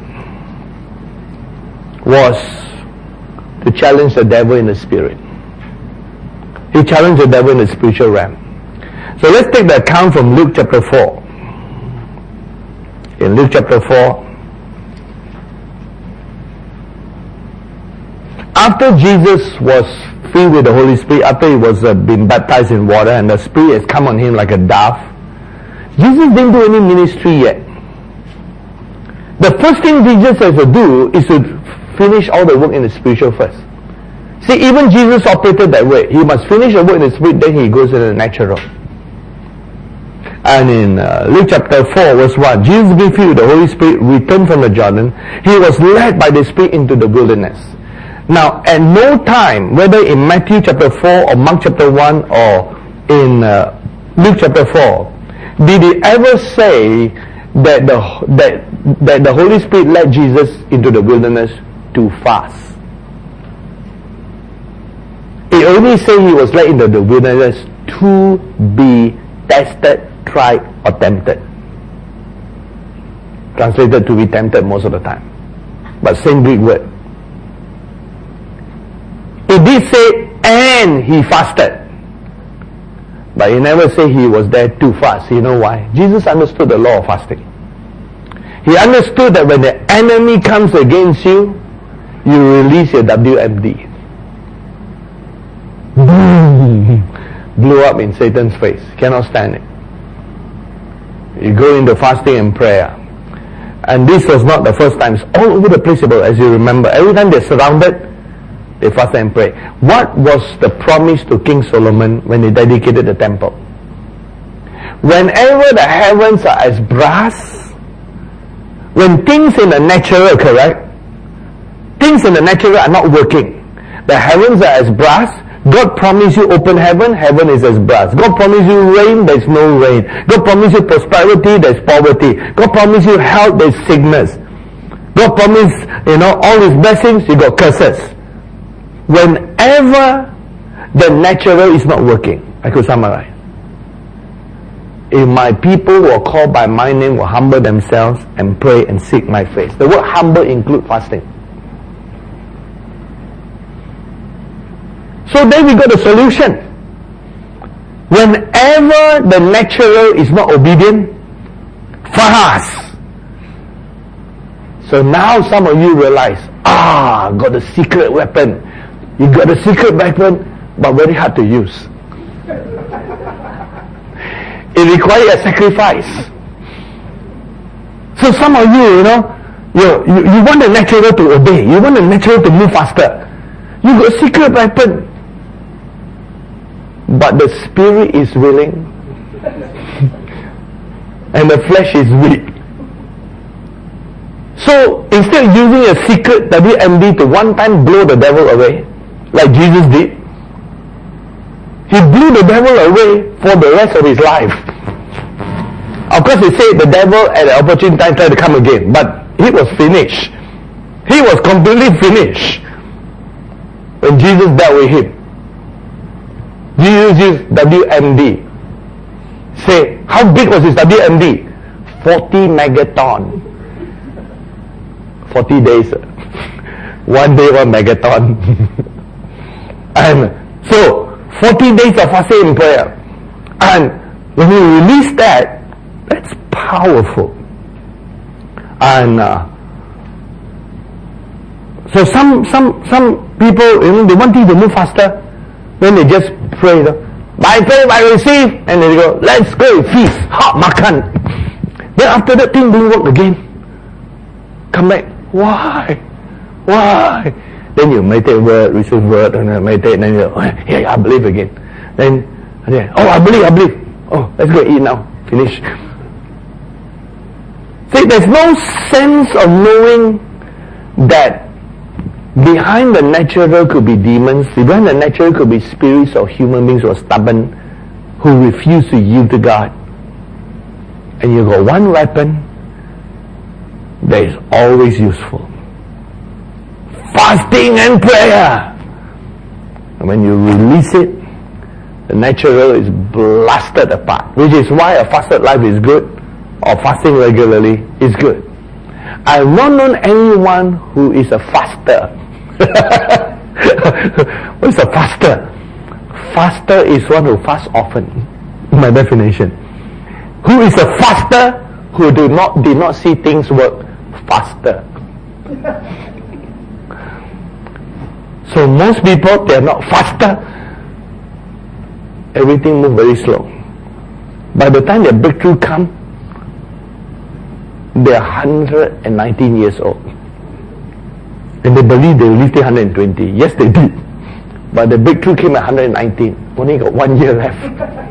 was to challenge the devil in the spirit. He challenged the devil in the spiritual realm. So let's take the account from Luke chapter four. In Luke chapter four, after Jesus was filled with the Holy Spirit, after he was uh, been baptized in water and the Spirit has come on him like a dove, Jesus didn't do any ministry yet. The first thing Jesus has to do is to finish all the work in the spiritual first. See, even Jesus operated that way. He must finish the work in the spirit, then he goes in the natural. And in uh, Luke chapter four verse one, Jesus being filled with the Holy Spirit returned from the Jordan. He was led by the Spirit into the wilderness. Now, at no time, whether in Matthew chapter four or Mark chapter one or in uh, Luke chapter four, did he ever say that the that that the Holy Spirit led Jesus into the wilderness to fast. It only says he was led into the wilderness to be tested, tried, or tempted. Translated to be tempted most of the time, but same Greek word. It did say, and he fasted. But he never said he was there to fast. You know why? Jesus understood the law of fasting. He understood that when the enemy comes against you, you release your W M D. Boom! Blew up in Satan's face. Cannot stand it. You go into fasting and prayer. And this was not the first time. It's all over the place, as you remember. Every time they're surrounded, they fast and pray. What was the promise to King Solomon when he dedicated the temple? Whenever the heavens are as brass, when things in the natural, correct? Things in the natural are not working. The heavens are as brass. God promised you open heaven, heaven is as brass. God promised you rain, there's no rain. God promised you prosperity, there's poverty. God promised you health, there's sickness. God promised, you know, all his blessings, you got curses. Whenever the natural is not working, I could summarize. If my people who are called by my name will humble themselves and pray and seek my face. The word humble includes fasting. So then we got a solution. Whenever the natural is not obedient, fast. So now some of you realize, ah, got the secret weapon. You got the secret weapon, but very hard to use. It requires a sacrifice. So some of you, you know, you, you, you want the natural to obey. You want the natural to move faster. You got a secret weapon. But the spirit is willing. And the flesh is weak. So instead of using a secret W M D to one time blow the devil away, like Jesus did, he blew the devil away for the rest of his life. Of course, he said the devil at the opportune time tried to come again, but he was finished. He was completely finished when Jesus dealt with him. Jesus used W M D. Say, how big was his W M D? forty megaton. forty days. One day, one megaton. And so, forty days of fasting and prayer. And when you release that, that's powerful. And uh, so some some some people, you know, they want things to move faster. Then they just pray, by faith I receive, and they go, let's go feast, hot makan. Then after that thing don't work again. Come back, why? Why? Then you meditate word, receive word, and then meditate, and then you go, oh, yeah, I believe again. Then, oh, I believe, I believe. Oh, let's go eat now. Finish. See, there's no sense of knowing that behind the natural could be demons, behind the natural could be spirits or human beings who are stubborn, who refuse to yield to God. And you got one weapon that is always useful. Fasting and prayer. And when you release it, the natural is blasted apart. Which is why a fasted life is good, or fasting regularly is good. I've not known anyone who is a faster. What is a faster? Faster is one who fasts often. My definition. Who is a faster? Who do not did not see things work faster. So most people, they are not faster. Everything moves very slow. By the time their breakthrough comes, they are one hundred nineteen years old. And they believe they will live till one hundred twenty. Yes, they did. But the breakthrough came at one hundred nineteen. Only got one year left.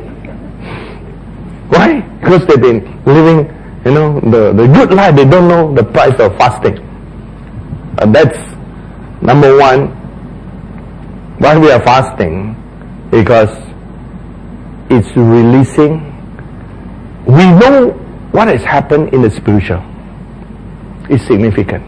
Why? Because they've been living, you know, the, the good life. They don't know the price of fasting. Uh, that's number one. Why we are fasting? Because it's releasing. We know what has happened in the spiritual. It's significant.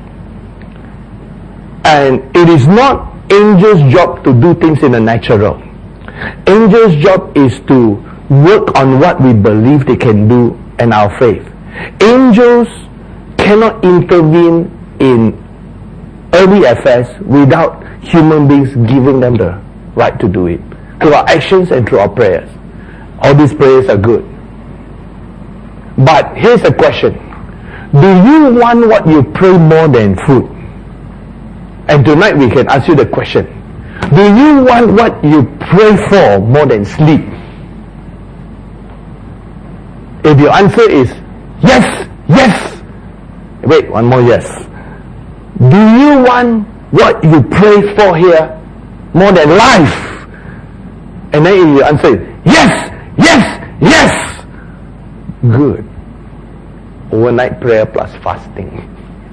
And it is not angels' job to do things in the natural. Angels' job is to work on what we believe they can do and our faith. Angels cannot intervene in earthly affairs without human beings giving them the right to do it. Through our actions and through our prayers. All these prayers are good. But here's a question. Do you want what you pray more than food? And tonight we can ask you the question. Do you want what you pray for more than sleep? If your answer is yes, yes. Wait, one more yes. Do you want what you pray for here more than life? And then if your answer is yes, yes, yes. Good. Overnight prayer plus fasting.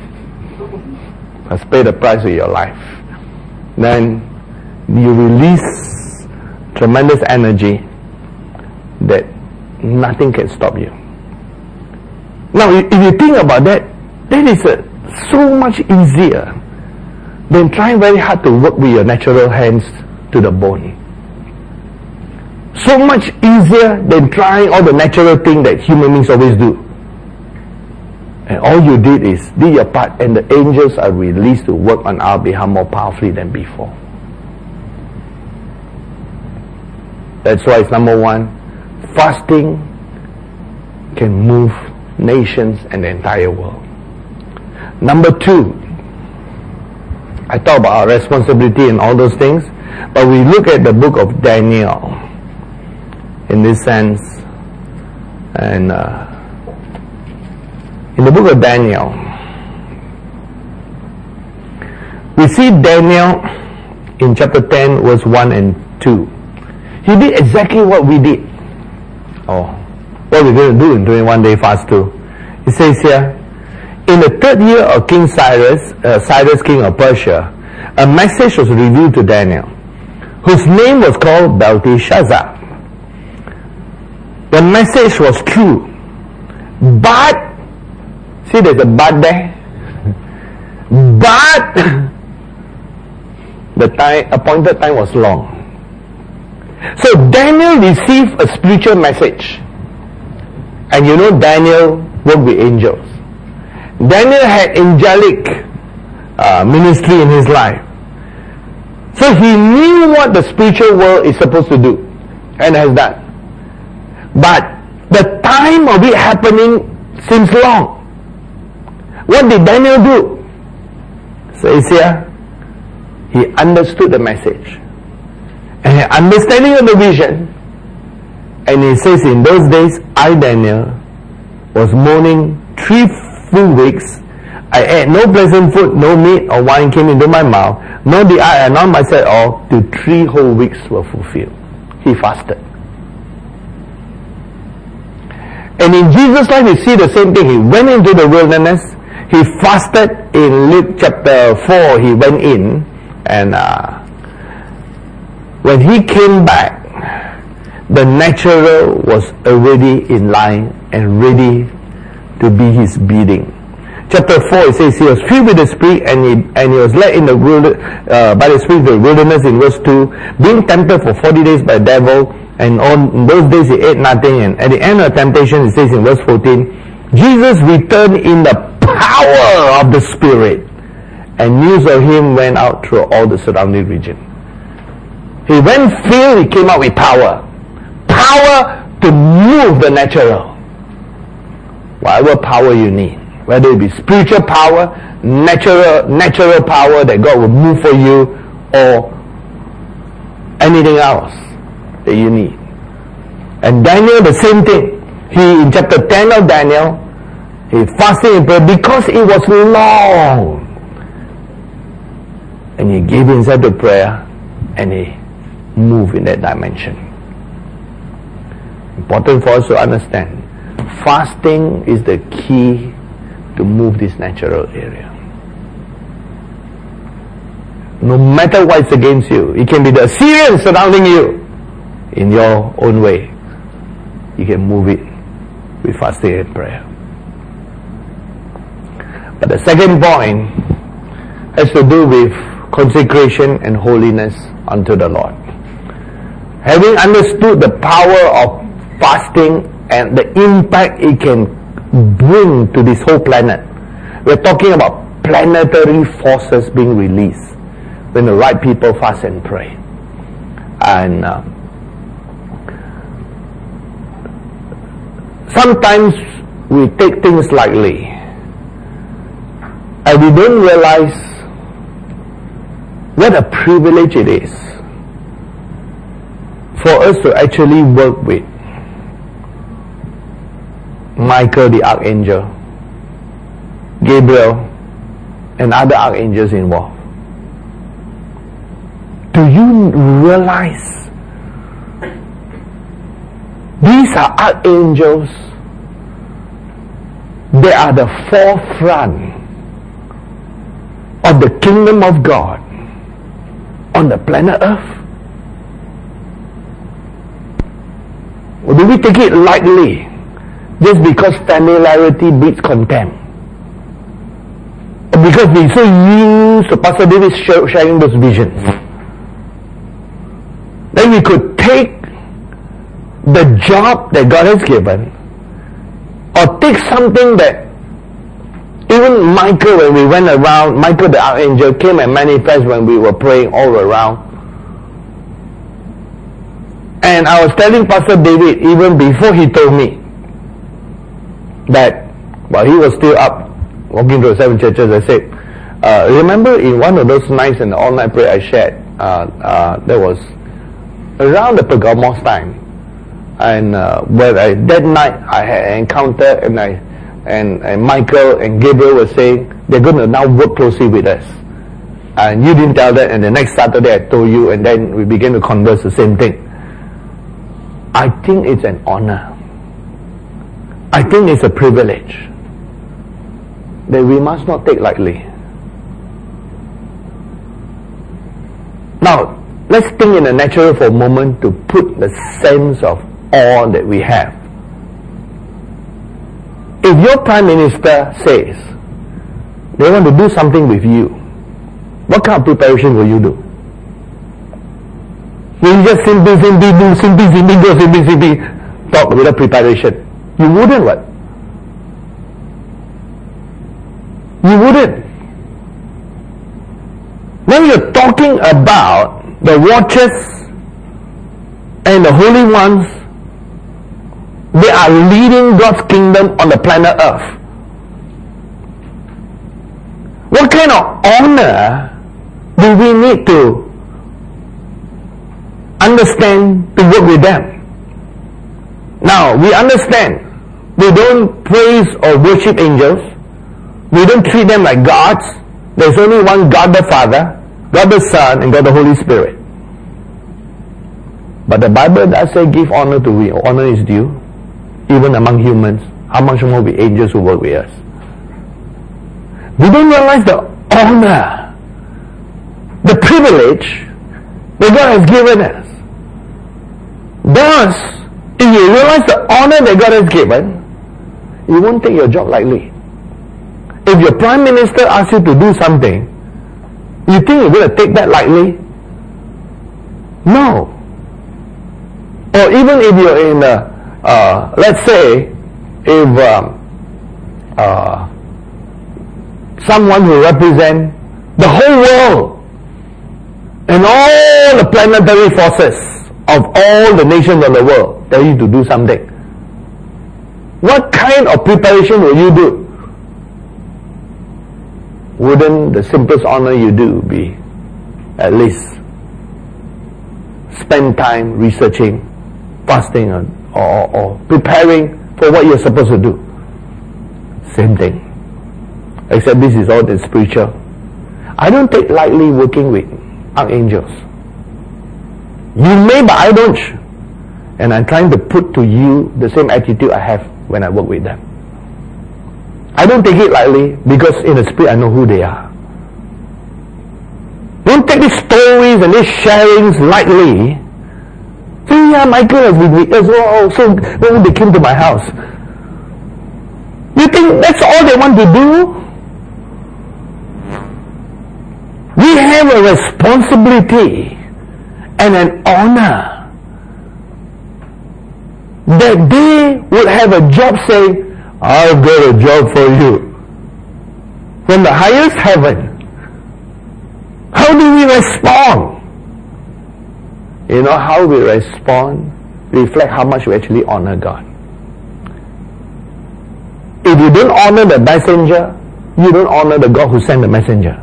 Must pay the price with your life. Then you release tremendous energy that nothing can stop you. Now, if you think about that, that is a, so much easier than trying very hard to work with your natural hands to the bone. So much easier than trying all the natural things that human beings always do. And all you did is did your part, and the angels are released to work on our behalf more powerfully than before. That's why it's number one. Fasting can move nations and the entire world. Number two, I talk about our responsibility and all those things, but we look at the book of Daniel in this sense. And uh, in the book of Daniel, we see Daniel in chapter ten, verse one and two. He did exactly what we did. Oh, what we're going to do in twenty-one day fast too. It says here, in the third year of King Cyrus, uh, Cyrus king of Persia, a message was revealed to Daniel, whose name was called Belteshazzar. The message was true, but, see there's a but there, but the time, appointed time was long. So Daniel received a spiritual message. And you know Daniel worked with angels. Daniel had angelic uh, ministry in his life. So he knew what the spiritual world is supposed to do and has done. But the time of it happening seems long. What did Daniel do? So it's here, he understood the message. And he understanding of the vision. And he says, in those days, I, Daniel, was mourning three full weeks. I ate no pleasant food, no meat or wine came into my mouth, nor did I anoint myself all, till three whole weeks were fulfilled. He fasted. And in Jesus' life, we see the same thing. He went into the wilderness. He fasted. In Luke chapter four, he went in. And uh, when he came back, the natural was already in line and ready to be his bidding. Chapter four, it says he was filled with the Spirit, and he and he was led in the wilder, uh, by the Spirit to the wilderness in verse two, being tempted for forty days by the devil, and on those days he ate nothing, and at the end of the temptation, it says in verse fourteen, Jesus returned in the power of the Spirit, and news of him went out through all the surrounding region. He went filled, he came out with power. Power to move the natural. Whatever power you need. Whether it be spiritual power, natural natural power that God will move for you, or anything else that you need. And Daniel, the same thing. He, in chapter ten of Daniel, he fasted in prayer because it was long. And he gave himself to prayer, and he moved in that dimension. Important for us to understand. Fasting is the key to move this natural area. No matter what is against you, it can be the Assyrians surrounding you. In your own way, you can move it with fasting and prayer. But the second point has to do with consecration and holiness unto the Lord. Having understood the power of fasting and the impact it can bring to this whole planet. We're talking about planetary forces being released when the right people fast and pray. And uh, sometimes we take things lightly, and we don't realize what a privilege it is for us to actually work with Michael the archangel, Gabriel, and other archangels involved. Do you realize these are archangels? They are the forefront of the kingdom of God on the planet Earth. Or do we take it lightly? Just because familiarity beats contempt. Or because we're so used to Pastor David sharing those visions. Then we could take the job that God has given, or take something that even Michael, when we went around, Michael the archangel came and manifested when we were praying all around. And I was telling Pastor David, even before he told me, that while he was still up walking through the seven churches, I said, uh, remember in one of those nights in the all-night prayer I shared, uh, uh, there was around the Pergamos time, and uh, where I, that night I had an encounter, and I and, and Michael and Gabriel were saying they're going to now work closely with us, and you didn't tell that, and the next Saturday I told you, and then we began to converse the same thing. I think it's an honor. I think it's a privilege that we must not take lightly. Now, let's think in the natural for a moment to put the sense of awe that we have. If your Prime Minister says they want to do something with you, what kind of preparation will you do? Will you just simply, simply do, simply, simply go, simply, simply talk without preparation? You wouldn't, what? You wouldn't. When you're talking about the watchers and the holy ones, they are leading God's kingdom on the planet Earth. What kind of honor do we need to understand to work with them? Now, we understand we don't praise or worship angels. We don't treat them like gods. There's only one God the Father, God the Son, and God the Holy Spirit. But the Bible does say give honor to whom honor is due. even among humans, how much more with angels who work with us? We don't realize the honor, the privilege that God has given us. Thus, if you realize the honor that God has given, you won't take your job lightly. If your prime minister asks you to do something, you think you're going to take that lightly? No. Or even if you're in a, uh, let's say, if um, uh, someone who represents the whole world and all the planetary forces of all the nations of the world tell you to do something, what kind of preparation will you do? Wouldn't the simplest honor you do be at least spend time researching, fasting, or, or, or preparing for what you're supposed to do? Same thing. Except this is all the spiritual. I don't take lightly working with archangels. You may, but I don't. And I'm trying to put to you the same attitude I have when I work with them. I don't take it lightly because in the spirit I know who they are. Don't take these stories and these sharings lightly. See, yeah, Michael has been with us also when they came to my house. You think that's all they want to do? We have a responsibility and an honor that they would have a job saying, I've got a job for you. From the highest heaven. How do we respond? You know how we respond reflect how much we actually honor God. If you don't honor the messenger, you don't honor the God who sent the messenger.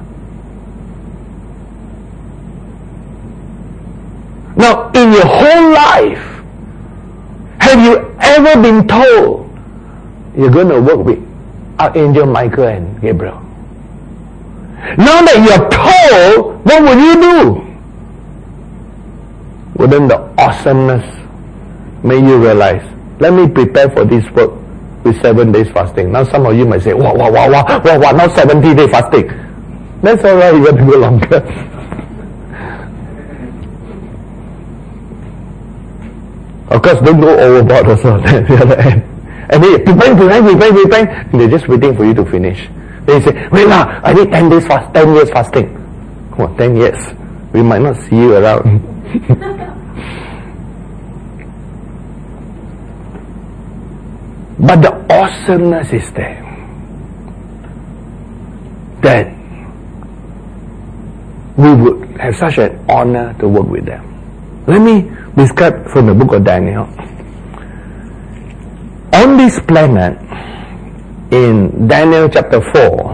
Now, in your whole life, have you ever been told you're going to work with Archangel Michael and Gabriel? Now that you're told, what would you do? Wouldn't the awesomeness make you realize, let me prepare for this work with seven days fasting. Now some of you might say, wow, wow, wow, wow, wow, wow, now seventy day fasting. That's alright, you got to go longer. Of course, don't go overboard also at the other end. And they prepare, prepare, prepare, prepare, and they're just waiting for you to finish. Then you say, wait lah, I need ten days fast, ten years fasting. Oh, ten years. We might not see you around. But the awesomeness is there. That we would have such an honor to work with them. Let me describe from the book of Daniel. On this planet, in Daniel chapter four,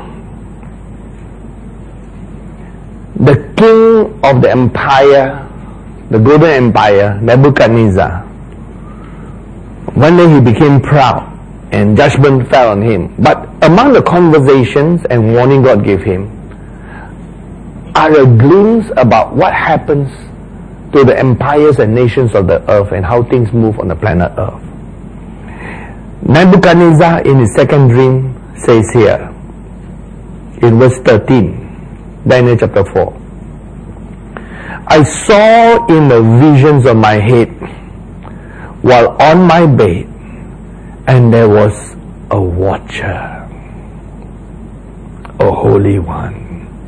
the king of the empire, the golden empire, Nebuchadnezzar, one day he became proud and judgment fell on him. But among the conversations and warning God gave him are a glimpse about what happens to the empires and nations of the earth and how things move on the planet Earth. Nebuchadnezzar in his second dream says here, in verse thirteen, Daniel chapter four, I saw in the visions of my head while on my bed, and there was a watcher, a holy one,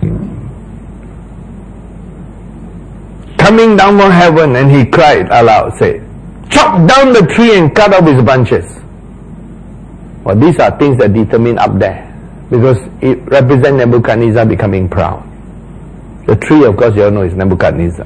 coming down from heaven, and he cried aloud, say, chop down the tree and cut off its branches. Well, these are things that determine up there, because it represents Nebuchadnezzar becoming proud. The tree, of course, you all know is Nebuchadnezzar.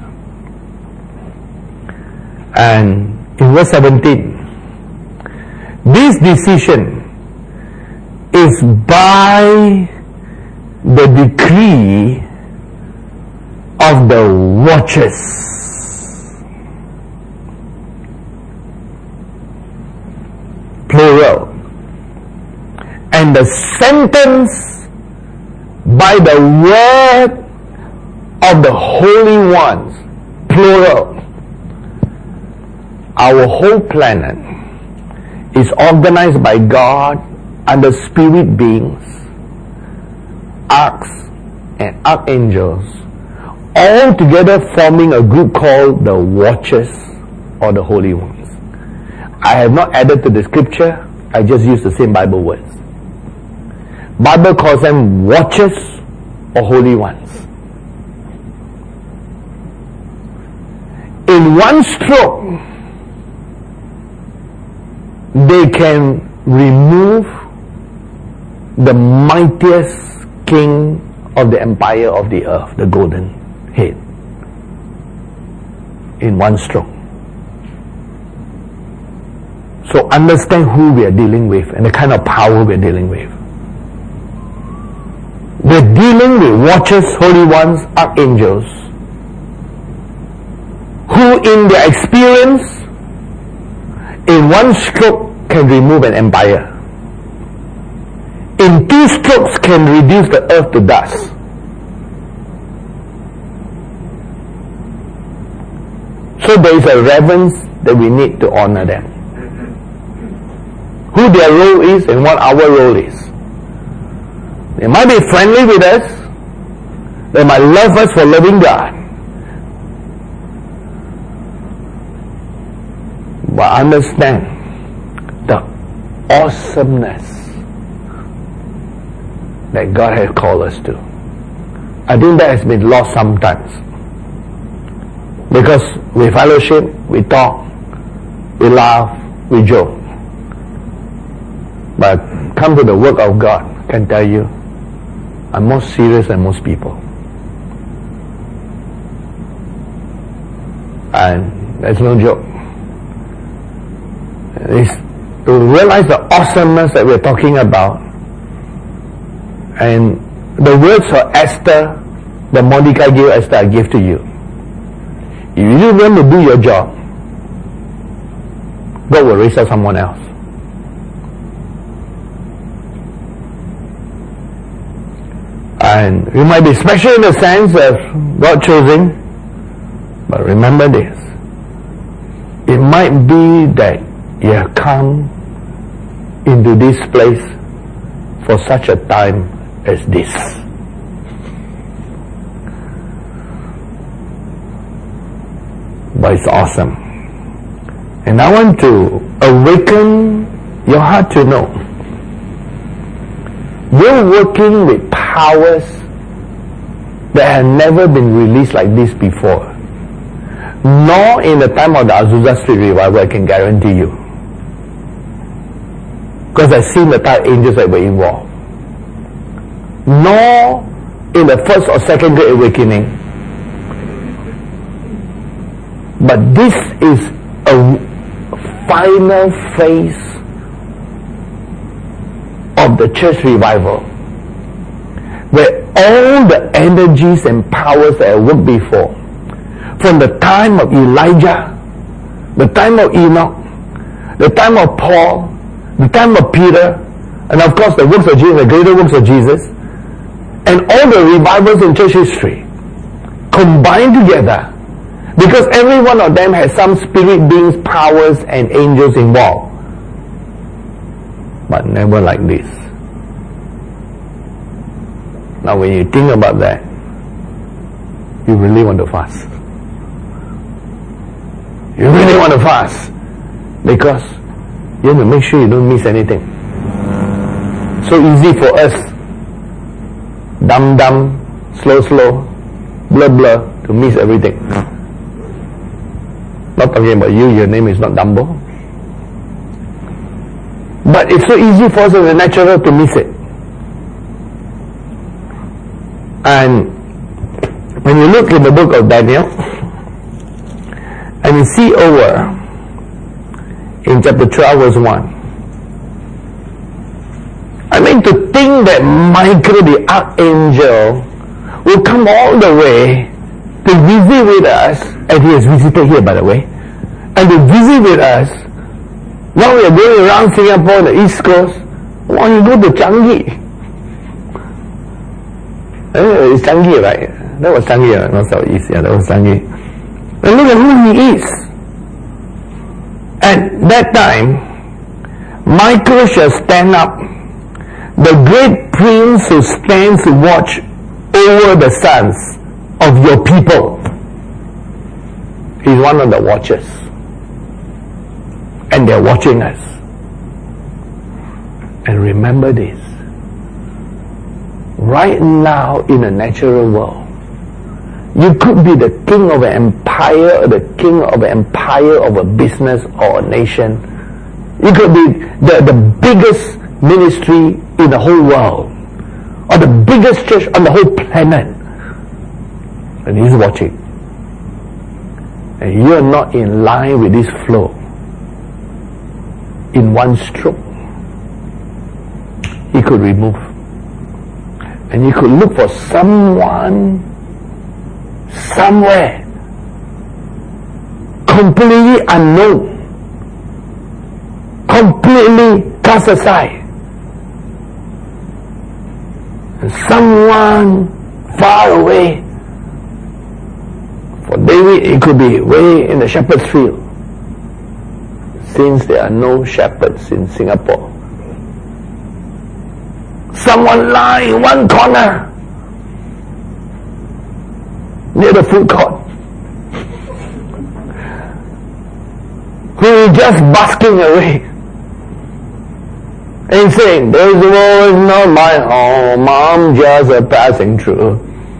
And in verse seventeen, this decision is by the decree of the watchers. Plural. And the sentence by the word of the holy ones, plural. Our whole planet is organized by God under spirit beings, arcs and archangels, all together forming a group called the Watchers or the Holy Ones. I have not added to the scripture, I just use the same Bible words. Bible calls them Watchers or Holy Ones. In one stroke, they can remove the mightiest king of the empire of the earth, the golden head, in one stroke. So understand who we are dealing with and the kind of power we are dealing with. We're dealing with Watchers, Holy Ones, archangels, who in their experience, in one stroke can remove an empire. In two strokes can reduce the earth to dust. So there is a reverence that we need to honor them. Who their role is and what our role is. They might be friendly with us. They might love us for loving God. But understand the awesomeness that God has called us to. I think that has been lost sometimes. Because we fellowship, we talk, we laugh, we joke. But come to the work of God, I can tell you, I'm more serious than most people. And that's no joke. It's to realize the awesomeness that we're talking about. And the words of Esther, the Mordecai gave Esther, I give to you. If you really want to do your job, God will raise up someone else. And you might be special in the sense of God choosing, but remember this. It might be that you have come into this place for such a time as this. But it's awesome. And I want to awaken your heart to know you're working with powers that have never been released like this before. Nor in the time of the Azusa Street Revival, I can guarantee you. Because I've seen the type of angels that were involved. Nor in the first or second Great Awakening. But this is a final phase of the church revival, where all the energies and powers that have worked before, from the time of Elijah, the time of Enoch, the time of Paul, the time of Peter, and of course the works of Jesus, the greater works of Jesus, and all the revivals in church history, combined together, because every one of them has some spirit beings, powers, and angels involved. But never like this. Now when you think about that, you really want to fast. You really want to fast. Because you have to make sure you don't miss anything. So easy for us, dumb dumb, slow slow, blur blur, to miss everything. Not talking about you, your name is not Dumbo. But it's so easy for us as a natural to miss it. And when you look in the book of Daniel, and you see over in chapter twelve verse one, I mean, to think that Michael the archangel will come all the way to visit with us, and he has visited here by the way, and to visit with us while we are going around Singapore on the East Coast. Why don't you go to Changi? Uh, it's Changi, right? That was Changi, uh, not Southeast, yeah, that was Changi. And look at who he is. At that time, Michael shall stand up, the great prince who stands to watch over the sons of your people. He's one of the watchers. And they're watching us. And remember this. Right now in the natural world, you could be the king of an empire or the king of an empire of a business or a nation. You could be the, the biggest ministry in the whole world or the biggest church on the whole planet. And he's watching. And you are not in line with this flow. In one stroke, he could remove. And you could look for someone somewhere completely unknown, completely cast aside, and someone far away. For David, it could be way in the shepherd's field, since there are no shepherds in Singapore. Someone lying in one corner near the food court, who is just basking away and saying, "This world is not my home, I'm just a passing through."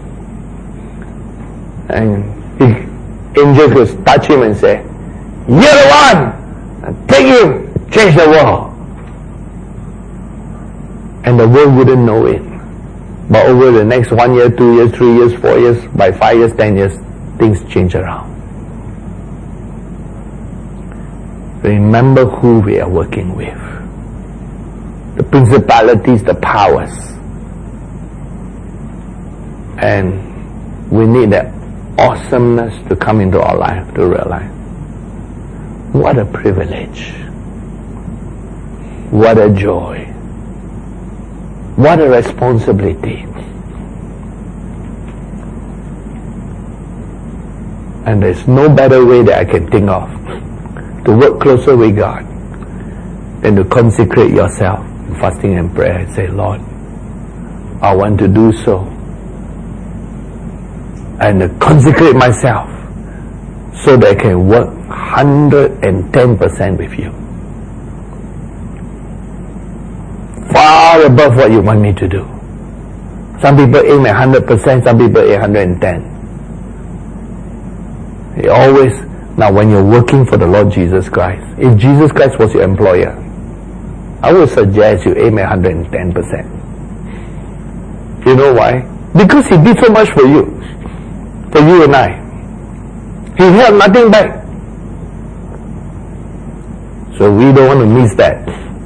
And the angel could touch him and say, "You're the one, take him, change the world." And the world wouldn't know it. But over the next one year, two years, three years, four years, by five years, ten years, things change around. Remember who we are working with. The principalities, the powers. And we need that awesomeness to come into our life to realize, what a privilege. What a joy. What a responsibility. And there's no better way that I can think of to work closer with God than to consecrate yourself in fasting and prayer and say, "Lord, I want to do so." And to consecrate myself so that I can work one hundred ten percent with you. Far above what you want me to do. Some people aim at one hundred percent, some people aim at one hundred ten. They always, now when you're working for the Lord Jesus Christ, if Jesus Christ was your employer, I would suggest you aim at one hundred ten percent. You know why? Because He did so much for you, for you and I. He held nothing back. So we don't want to miss that.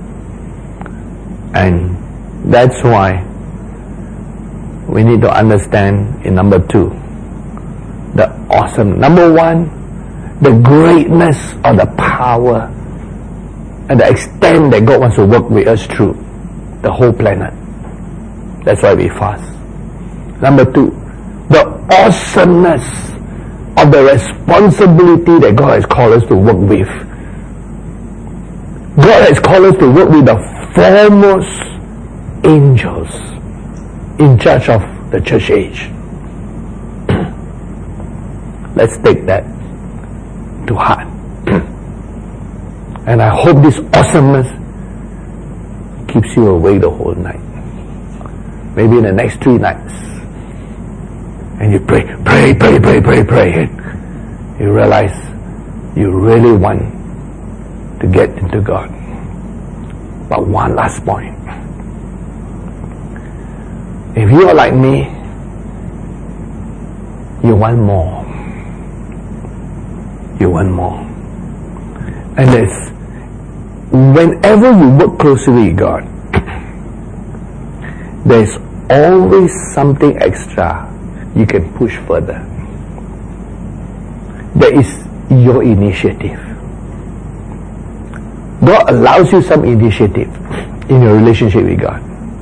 And that's why we need to understand in number two, the awesome, number one, the greatness of the power and the extent that God wants to work with us through the whole planet. That's why we fast. Number two, the awesomeness of the responsibility that God has called us to work with. God has called us to work with the foremost angels in charge of the church age. Let's take that to heart. And I hope this awesomeness keeps you awake the whole night. Maybe in the next three nights. And you pray, pray, pray, pray, pray, pray. And you realize you really want to get into God. But one last point. If you are like me, you want more. You want more. And it's whenever you work closely with God, there's always something extra you can push further. That is your initiative. God allows you some initiative in your relationship with God.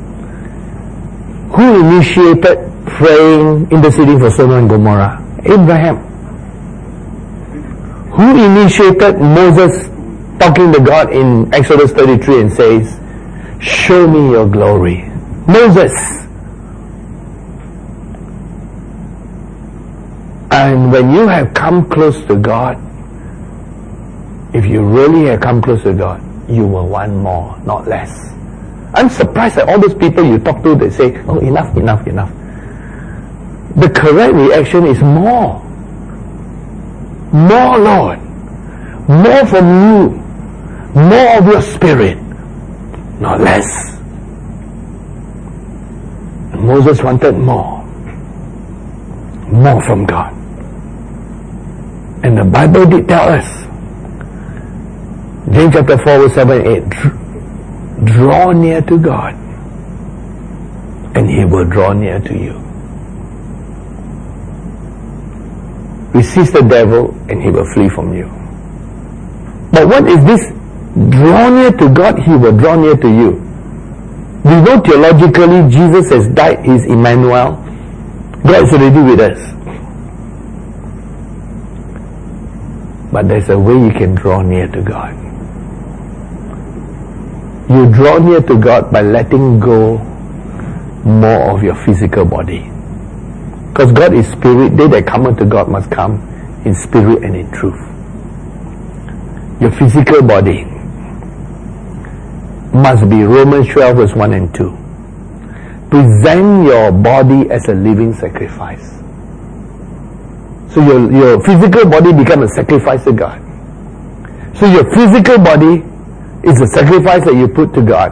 Who initiated praying, interceding for Sodom and Gomorrah? Abraham. Who initiated Moses talking to God in Exodus thirty-three and says, show me your glory. Moses. And when you have come close to God, if you really have come close to God, you will want more, not less. I'm surprised at all those people you talk to, they say, oh, enough, enough, enough. The correct reaction is more. More, Lord. More from you. More of your spirit, not less. And Moses wanted more. More from God. And the Bible did tell us, James chapter four verse seven and eight, draw near to God and He will draw near to you. Resist the devil and he will flee from you. But what is this draw near to God, He will draw near to you? We know theologically Jesus has died, He is Emmanuel. God is already with us. But there's a way you can draw near to God. You draw near to God by letting go more of your physical body. Because God is spirit, they that come unto God must come in spirit and in truth. Your physical body must be Romans twelve verse one and two. Present your body as a living sacrifice. So your, your physical body becomes a sacrifice to God. So your physical body is a sacrifice that you put to God.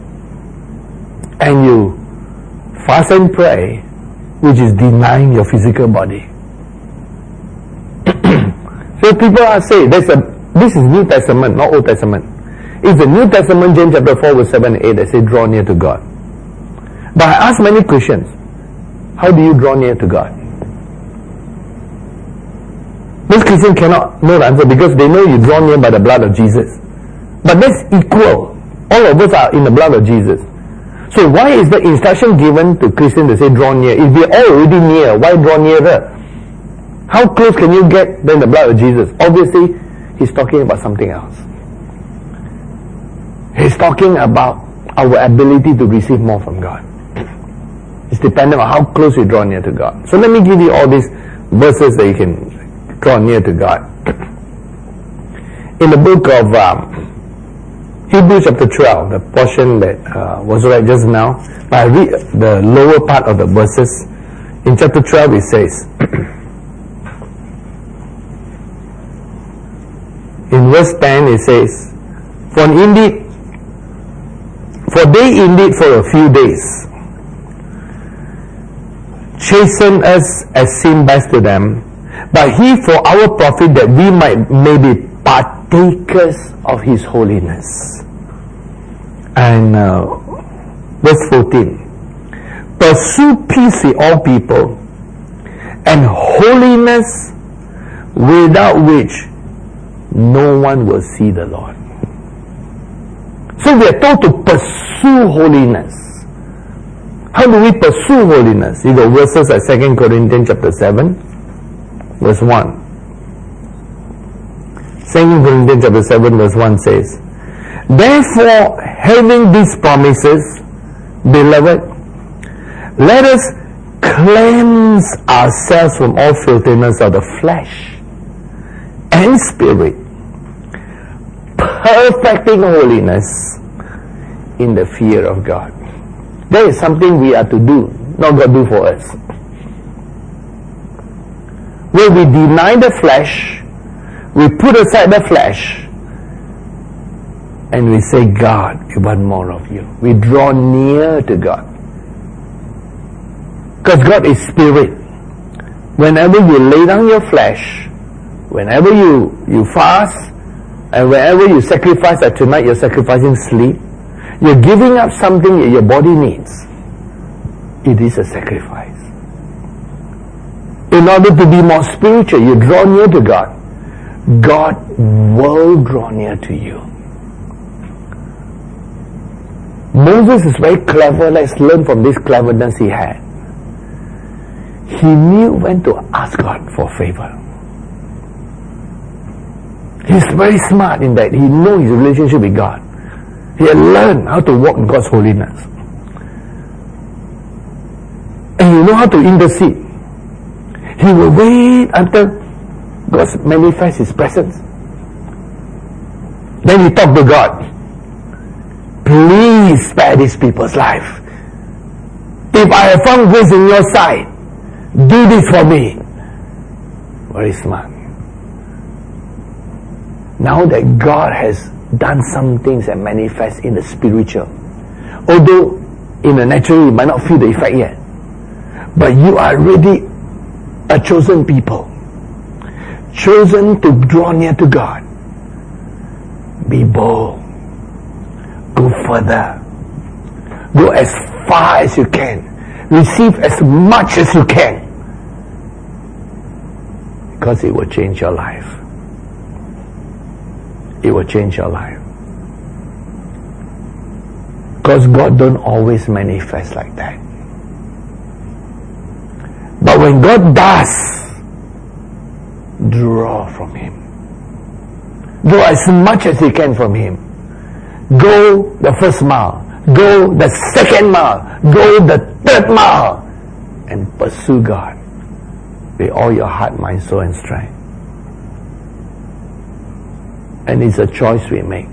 And you fast and pray, which is denying your physical body. So people are saying, there's a, this is New Testament, not Old Testament. It's the New Testament, James chapter four verse seven and eight, that say draw near to God. But I ask many Christians, how do you draw near to God? Most Christians cannot know the answer because they know you draw near by the blood of Jesus. But that's equal. All of us are in the blood of Jesus. So why is the instruction given to Christians to say draw near? If we're already near, why draw nearer? How close can you get than the blood of Jesus? Obviously, he's talking about something else. He's talking about our ability to receive more from God. It's dependent on how close we draw near to God. So let me give you all these verses that you can draw near to God. In the book of um, Hebrews chapter twelve, the portion that uh, was read just now, I read the lower part of the verses. In chapter twelve it says, in verse ten it says, For indeed, for they indeed for a few days chasten us as seemed best to them, but He for our profit, that we might may be partakers of His holiness. And uh, verse fourteen, pursue peace with all people and holiness, without which no one will see the Lord. So we are told to pursue holiness. How do we pursue holiness? You got verses at Second Corinthians chapter seven, verse one. Second Corinthians chapter seven, verse one says, Therefore, having these promises, beloved, let us cleanse ourselves from all filthiness of the flesh and spirit, perfecting holiness in the fear of God. That is something we are to do, not God do for us. When we deny the flesh, we put aside the flesh, and we say, God, we want more of you. We draw near to God. Because God is spirit. Whenever you lay down your flesh, whenever you, you fast, and whenever you sacrifice, like tonight you're sacrificing sleep, you're giving up something that your body needs. It is a sacrifice. In order to be more spiritual, you draw near to God. God will draw near to you. Moses is very clever. Let's learn from this cleverness he had. He knew when to ask God for favor. He's very smart in that. He knows his relationship with God. He had learned how to walk in God's holiness. And you know how to intercede. He will wait until God manifests His presence. Then he talked to God. Please spare these people's life. If I have found grace in your sight, do this for me. Very smart. Now that God has done some things and manifest in the spiritual, although in the natural you might not feel the effect yet, but you are really a chosen people, chosen to draw near to God. Be bold. Go further. Go as far as you can. Receive as much as you can. Because it will change your life. It will change your life. Because God don't always manifest like that. But when God does, draw from Him. Go as much as you can from Him. Go the first mile. Go the second mile. Go the third mile. And pursue God with all your heart, mind, soul and strength. And it's a choice we make.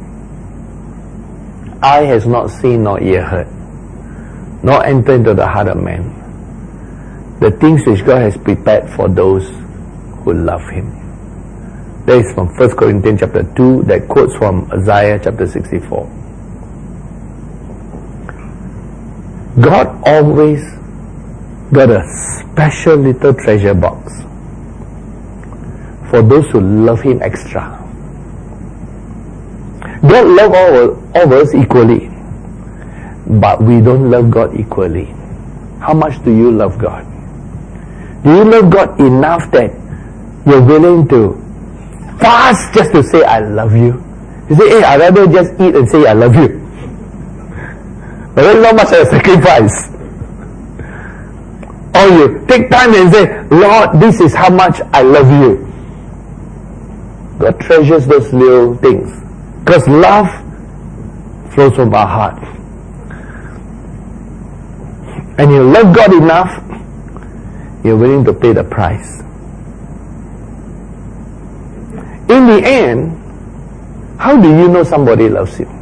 Eye has not seen nor ear heard, nor entered into the heart of man, the things which God has prepared for those who love Him. That is from First Corinthians chapter two, that quotes from Isaiah chapter sixty-four. God always got a special little treasure box for those who love Him extra. God loves all, all of us equally, but we don't love God equally. How much do you love God? Do you love God enough that you're willing to fast just to say I love you? You say, hey, I'd rather just eat and say I love you. But that's not much of a sacrifice. Or you take time and say, Lord, this is how much I love you. God treasures those little things. Because love flows from our heart. And you love God enough, you're willing to pay the price. In the end, how do you know somebody loves you?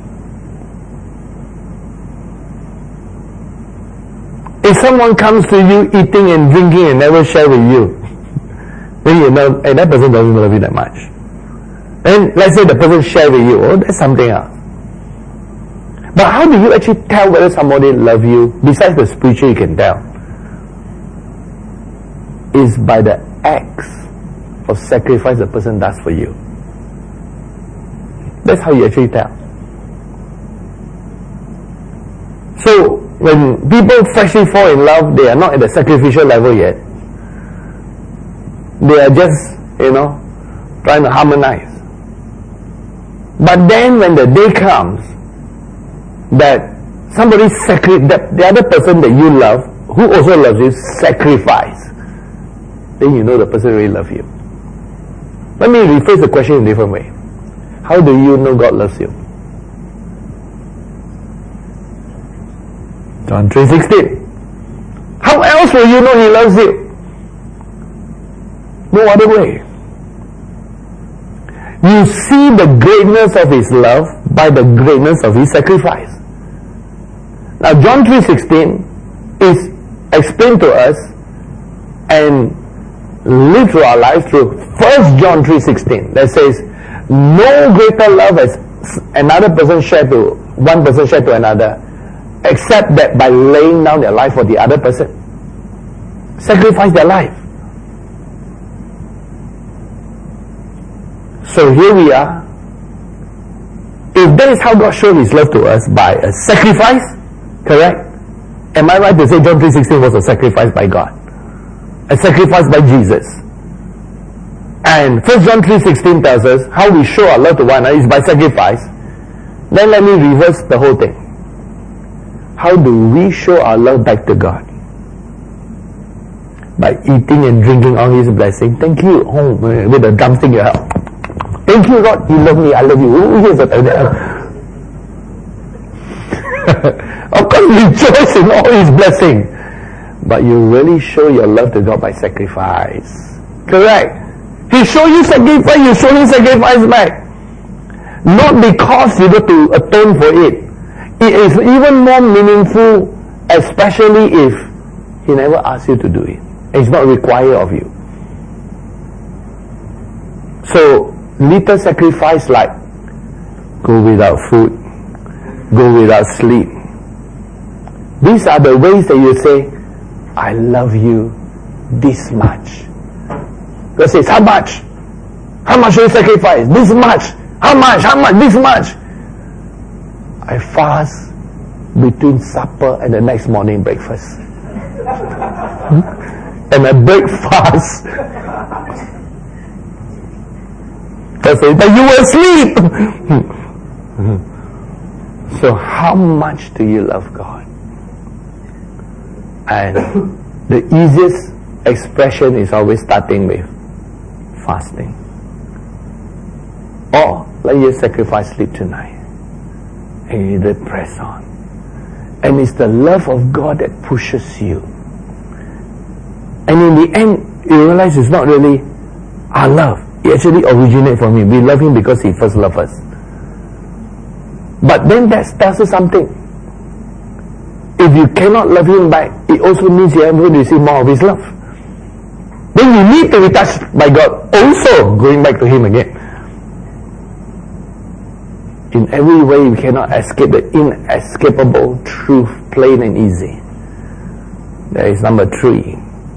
If someone comes to you eating and drinking and never share with you, then you know, hey, that person doesn't love you that much. And let's say the person share with you, oh, that's something else. But how do you actually tell whether somebody loves you, besides the spiritual you can tell? Is by the acts of sacrifice the person does for you. That's how you actually tell. So, when people freshly fall in love, they are not at the sacrificial level yet. They are just, you know, trying to harmonize. But then when the day comes that somebody sacri- that the other person that you love, who also loves you, sacrifice, then you know the person really loves you. Let me rephrase the question in a different way. How do you know God loves you? John three sixteen. How else will you know He loves you? No other way. You see the greatness of His love by the greatness of His sacrifice. Now John three sixteen is explained to us and lived through our lives through First John three sixteen that says, no greater love as another person shared to one person shared to another, except that by laying down their life for the other person. Sacrifice their life. So here we are. If that is how God showed His love to us, by a sacrifice, correct? Am I right to say John three sixteen was a sacrifice by God? A sacrifice by Jesus. And First John three sixteen tells us how we show our love to one another is by sacrifice. Then let me reverse the whole thing. How do we show our love back to God? By eating and drinking all His blessing. Thank you. Oh, with the drumstick you have. Thank you, Lord. You love me. I love you. Who is it? Of course, rejoice in all His blessing. But you really show your love to God by sacrifice. Correct. He show you sacrifice, you show Him sacrifice back. Not because you got to atone for it. It is even more meaningful, especially if He never asks you to do it. It's not required of you. So, little sacrifice like go without food, go without sleep. These are the ways that you say, I love you this much. God says, how much? How much will you sacrifice? This much. How much? How much? This much. I fast between supper and the next morning breakfast. Hmm? And I break fast. I say, but you were asleep. So how much do you love God? And the easiest expression is always starting with fasting. Or let you sacrifice sleep tonight. And you need to press on. And it's the love of God that pushes you. And in the end, you realize it's not really our love. It actually originates from Him. We love Him because He first loved us. But then that tells us something. If you cannot love Him back, it also means you haven't received more of His love. Then you need to be touched by God, also going back to Him again. In every way, we cannot escape the inescapable truth, plain and easy. There is number three,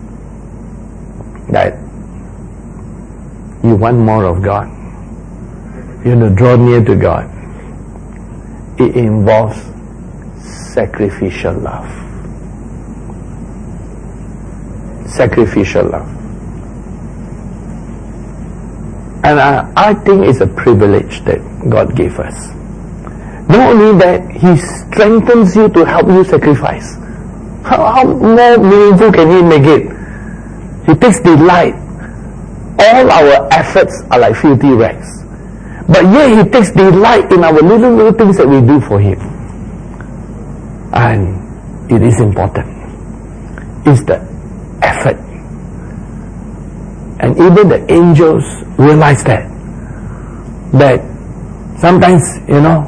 that you want more of God. You want to draw near to God. It involves sacrificial love. Sacrificial love. And I, I think it's a privilege that God gave us. Not only that, He strengthens you to help you sacrifice. How, how more meaningful can He make it? He takes delight. All our efforts are like filthy rags. But yet He takes delight in our little, little things that we do for Him. And it is important. It's the effort. And even the angels realize that. That sometimes, you know,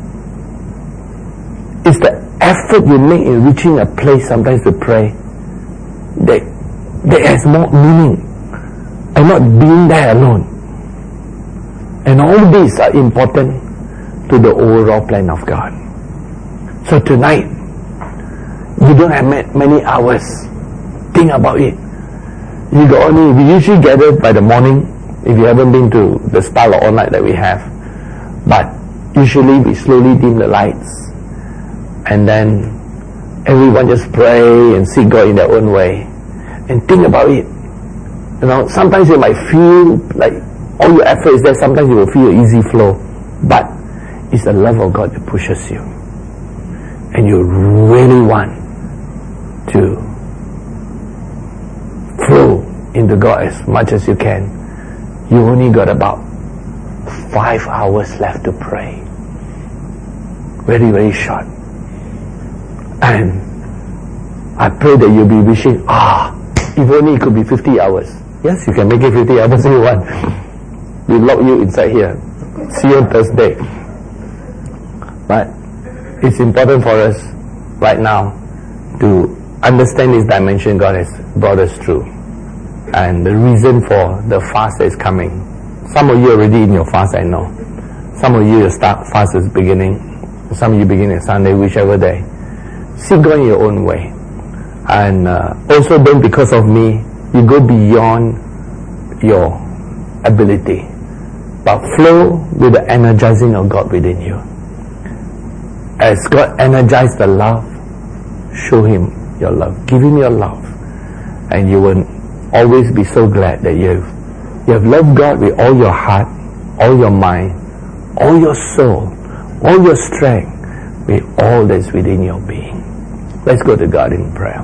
it's the effort you make in reaching a place sometimes to pray that, that has more meaning. And not being there alone. And all these are important to the overall plan of God. So tonight, you don't have many hours. Think about it. You got only, we usually gather by the morning, if you haven't been to the style of all night that we have. But usually we slowly dim the lights. And then everyone just pray and seek God in their own way. And think about it. You know, sometimes you might feel like all your effort is there. Sometimes you will feel an easy flow. But it's the love of God that pushes you. And you really want to flow into God as much as you can. You only got about five hours left to pray. Very, very short. And I pray that you'll be wishing, ah, if only it could be fifty hours. Yes, you can make it fifty hours if you want. We lock you inside here. See you on Thursday. But it's important for us right now to understand this dimension God has brought us through. And the reason for the fast that is coming. Some of you are already in your fast, I know. Some of you, your start fast is beginning. Some of you begin on Sunday, whichever day. Seek God in your own way. And uh, also don't, because of me, you go beyond your ability. But flow with the energizing of God within you. As God energizes the love, show Him your love. Give Him your love. And you will always be so glad that you have, you have loved God with all your heart, all your mind, all your soul, all your strength, with all that's within your being. Let's go to God in prayer.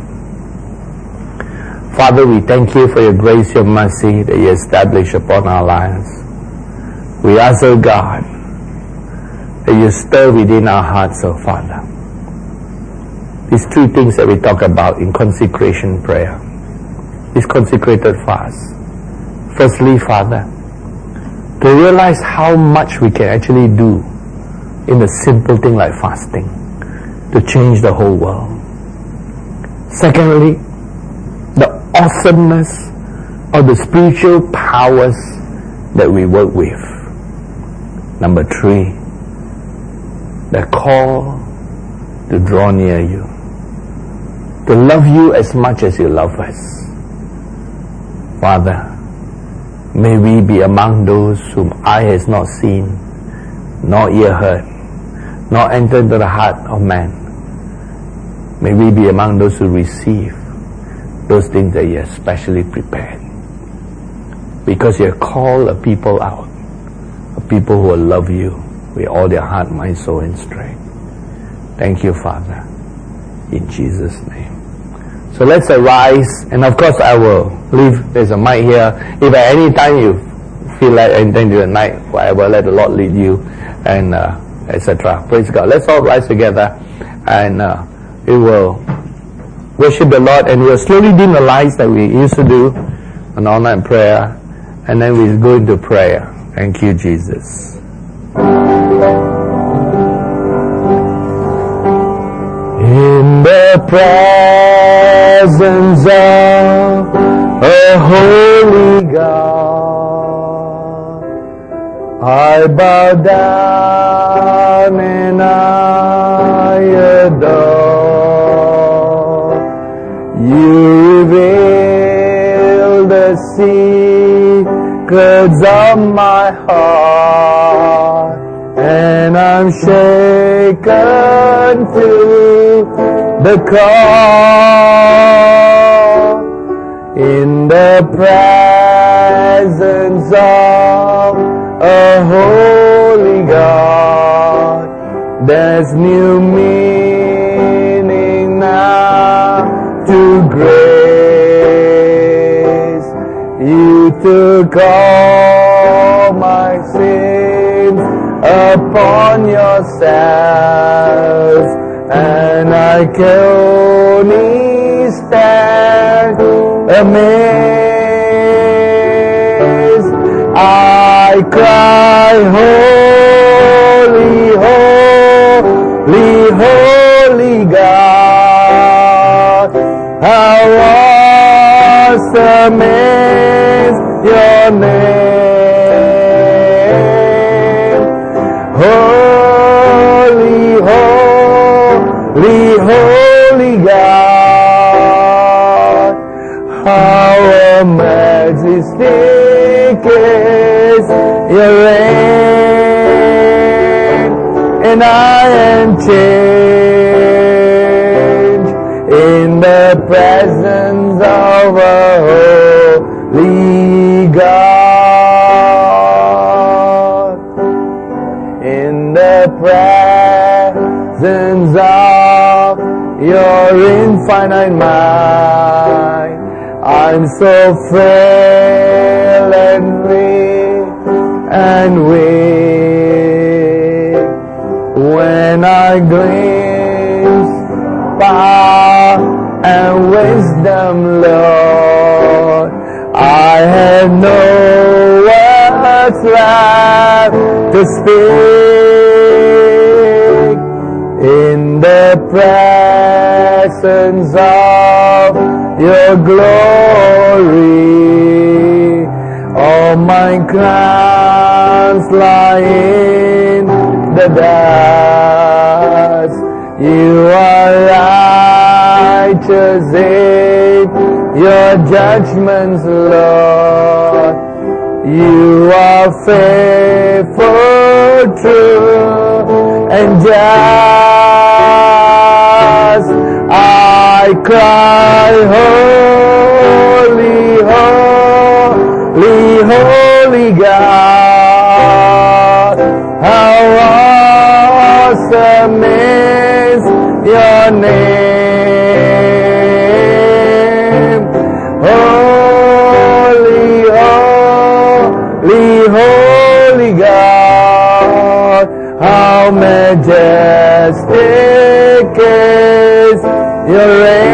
Father, we thank You for Your grace, Your mercy that You establish upon our lives. We ask, O God, that you stir within our hearts, O Father, these three things that we talk about in consecration prayer, this consecrated fast. Firstly, Father, to realize how much we can actually do in a simple thing like fasting to change the whole world. Secondly, the awesomeness of the spiritual powers that we work with. Number three, the call to draw near you, to love you as much as you love us. Father, may we be among those whom eye has not seen, nor ear heard, nor entered into the heart of man. May we be among those who receive those things that you have specially prepared. Because you have called a people out, a people who will love you with all their heart, mind, soul, and strength. Thank you, Father, in Jesus' name. So let's arise, and of course I will leave, there's a mic here. If at any time you feel like anything during the night, whatever, let the Lord lead you, and uh, et cetera. Praise God. Let's all rise together, and uh, we will worship the Lord, and we'll slowly dim the lights that we used to do on all night prayer, and then we'll go into prayer. Thank you, Jesus. In the presence of a holy God, I bow down and I adore. You reveal the secrets of my heart, and I'm shaken to the core. In the presence of a holy God, there's new meaning now to grace. You took all my sins upon yourself, and I can only stand amazed. I cry, holy, holy, holy God, how awesome is your name. Holy, holy, holy God, how majestic is your reign, and I am changed in the presence of a holy God. In the presence of your infinite mind, I'm so frail and weak and weak. When I glimpse power and wisdom, Lord, I have no words left to speak. In the presence of your glory, all my crowns lie in the dust. You are righteous in your judgments, Lord. You are faithful, true, and just. I cry, holy, holy, holy God, how awesome is your name. Holy, holy, holy God. your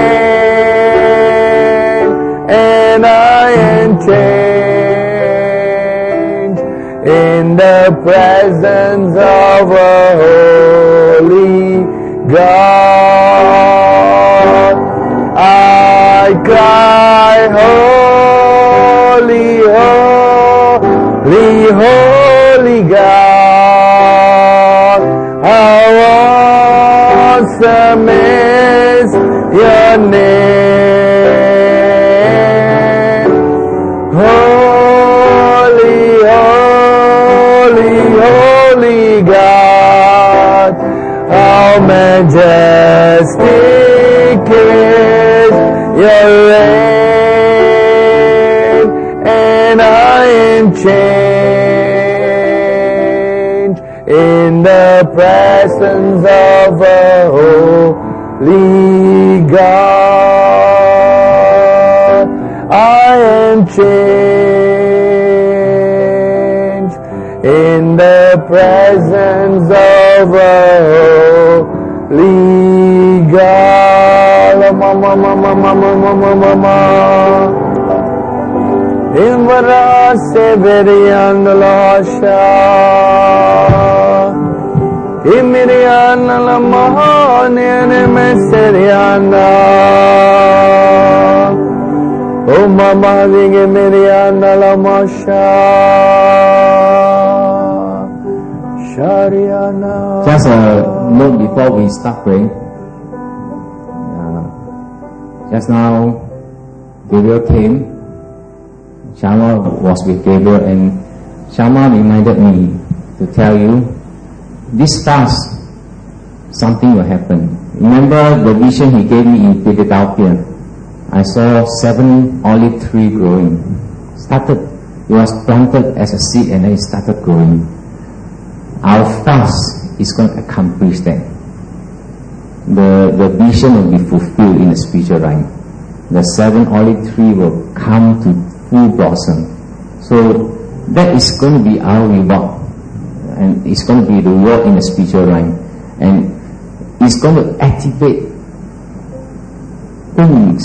reign, and I am changed in the presence of a holy God. I cry, holy, holy, holy God. How awesome is your name. Holy, holy, holy God. How majestic is your reign, and I am changed in the presence of a holy God. I am changed in the presence of a holy God. Mama, mama, mama, mama, mama. Invara severian lasha. Imiriana la mahane meseriana. Oh mama vinge miriana la masha. Shariana. Just a note before we start praying. Uh, just now, Gabriel came. Shama was with Gabriel, and Shama reminded me to tell you, this fast, something will happen. Remember the vision he gave me in Philadelphia? I saw seven olive trees growing. Started, it was planted as a seed, and then it started growing. Our fast is going to accomplish that. The, the vision will be fulfilled in the spiritual realm. The seven olive tree will come to full blossom. So that is going to be our reward. And it's going to be the reward in the spiritual realm. And it's going to activate things,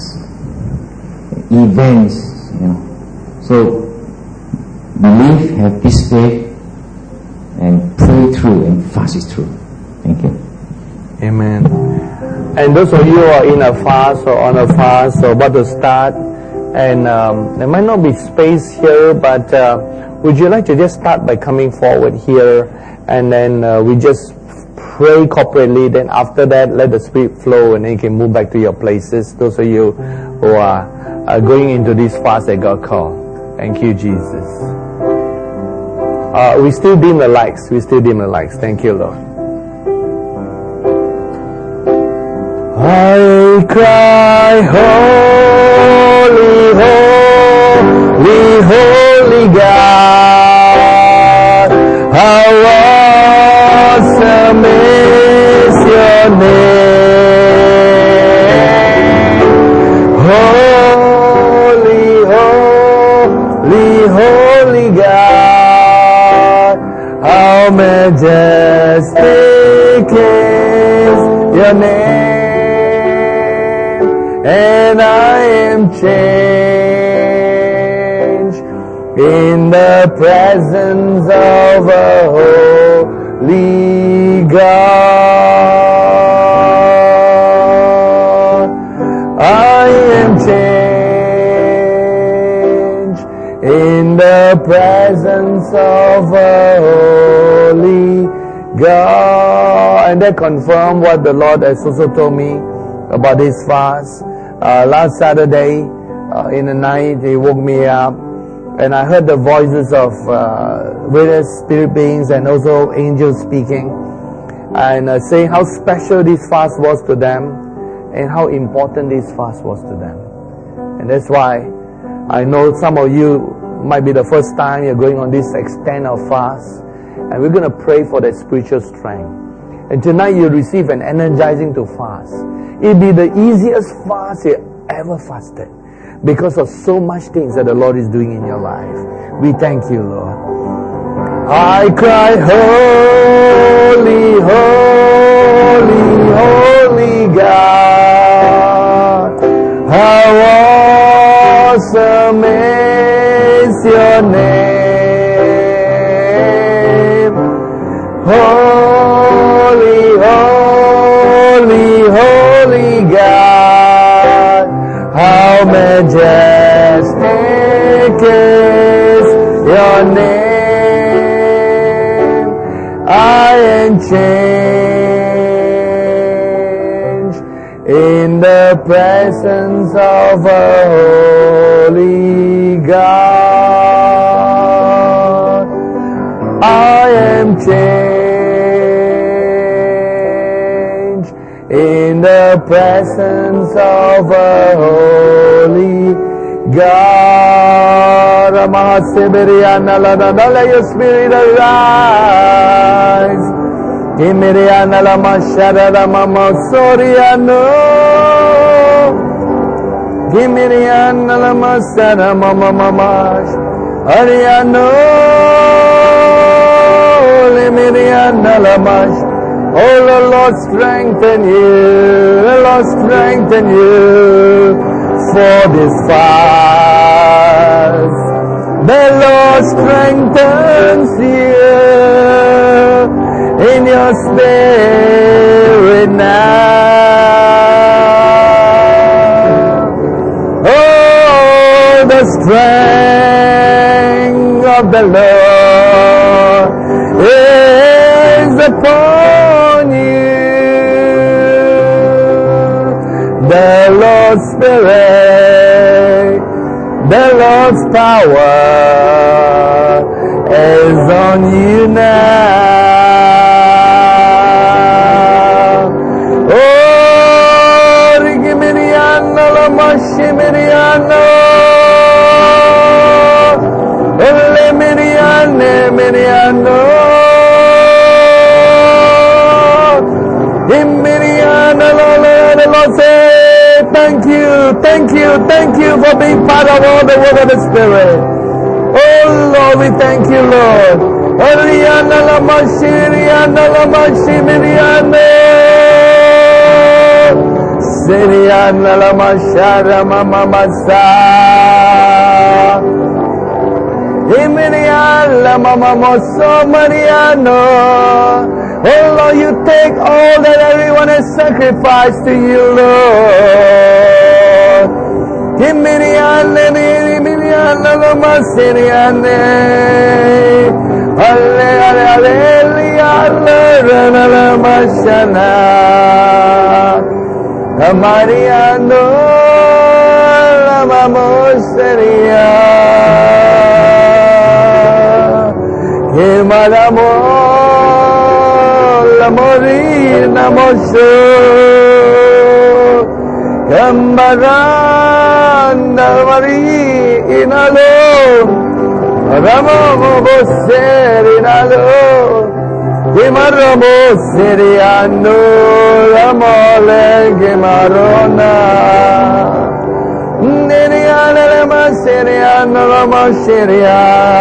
events, you know. So believe, have this faith, and pray through and fast it through. Thank you. Amen. And those of you who are in a fast or on a fast or about to start, and um, there might not be space here, but uh, would you like to just start by coming forward here, and then uh, we just pray corporately, then after that let the Spirit flow, and then you can move back to your places, those of you who are uh, going into this fast that God called. Thank you, Jesus. Uh, we still dim the lights. We still dim the lights. Thank you, Lord. I cry, holy, holy, holy God. How awesome is your name. Holy, holy, holy God. How majestic is your name, and I am changed in the presence of a holy God. I am changed in the presence of a holy God. And that confirmed what the Lord has also told me about this fast. Uh, last Saturday, uh, in the night, He woke me up, and I heard the voices of uh, various spirit beings and also angels speaking, and uh, saying how special this fast was to them, and how important this fast was to them. And that's why I know some of you might be the first time you're going on this extent of fast, and we're going to pray for that spiritual strength. And tonight you'll receive an energizing to fast. It'll be the easiest fast you ever fasted, because of so much things that the Lord is doing in your life. We thank you, Lord. I cry, holy, holy, holy God. How awesome is your name. Holy, holy, holy God. How majestic is your name. I am changed in the presence of a holy God. I am changed in the presence of a holy God. Let your spirit arise. Imiriana la mashara la mama soriano. Imiriana la masara mama mamash. Ariano. Imiriana la mash. Oh the Lord strengthen you. The Lord strengthen you for this fast. The Lord strengthens you in your spirit now. Oh, the strength of the Lord is upon you. The Lord's Spirit, the Lord's power is on you now. Oh, Rigimiriano, Lamashimiriano, Lemiriane, Miriano, Imiriano, the Lord say, thank you, thank you, thank you for being part of all the work of the Spirit. Oh Lord, we thank you, Lord. Oriana la mashiriana la mashimiriana. Siriana la mashara mama masa. Imiriana la mama moso mariano. Oh Lord, you take all that everyone has sacrificed to you, Lord. Imiriana, Imiriana, Lama Siriane. Ale, ale, ale, ale, ale, Lama Shana. Amariano, Lama Moseria. Himalamo. Morir namosho Gambaran Mari inalo Ramo Boser inalo Gimaramo Siriano Ramole Gimarona Niriana Lama Siriano Lama Siria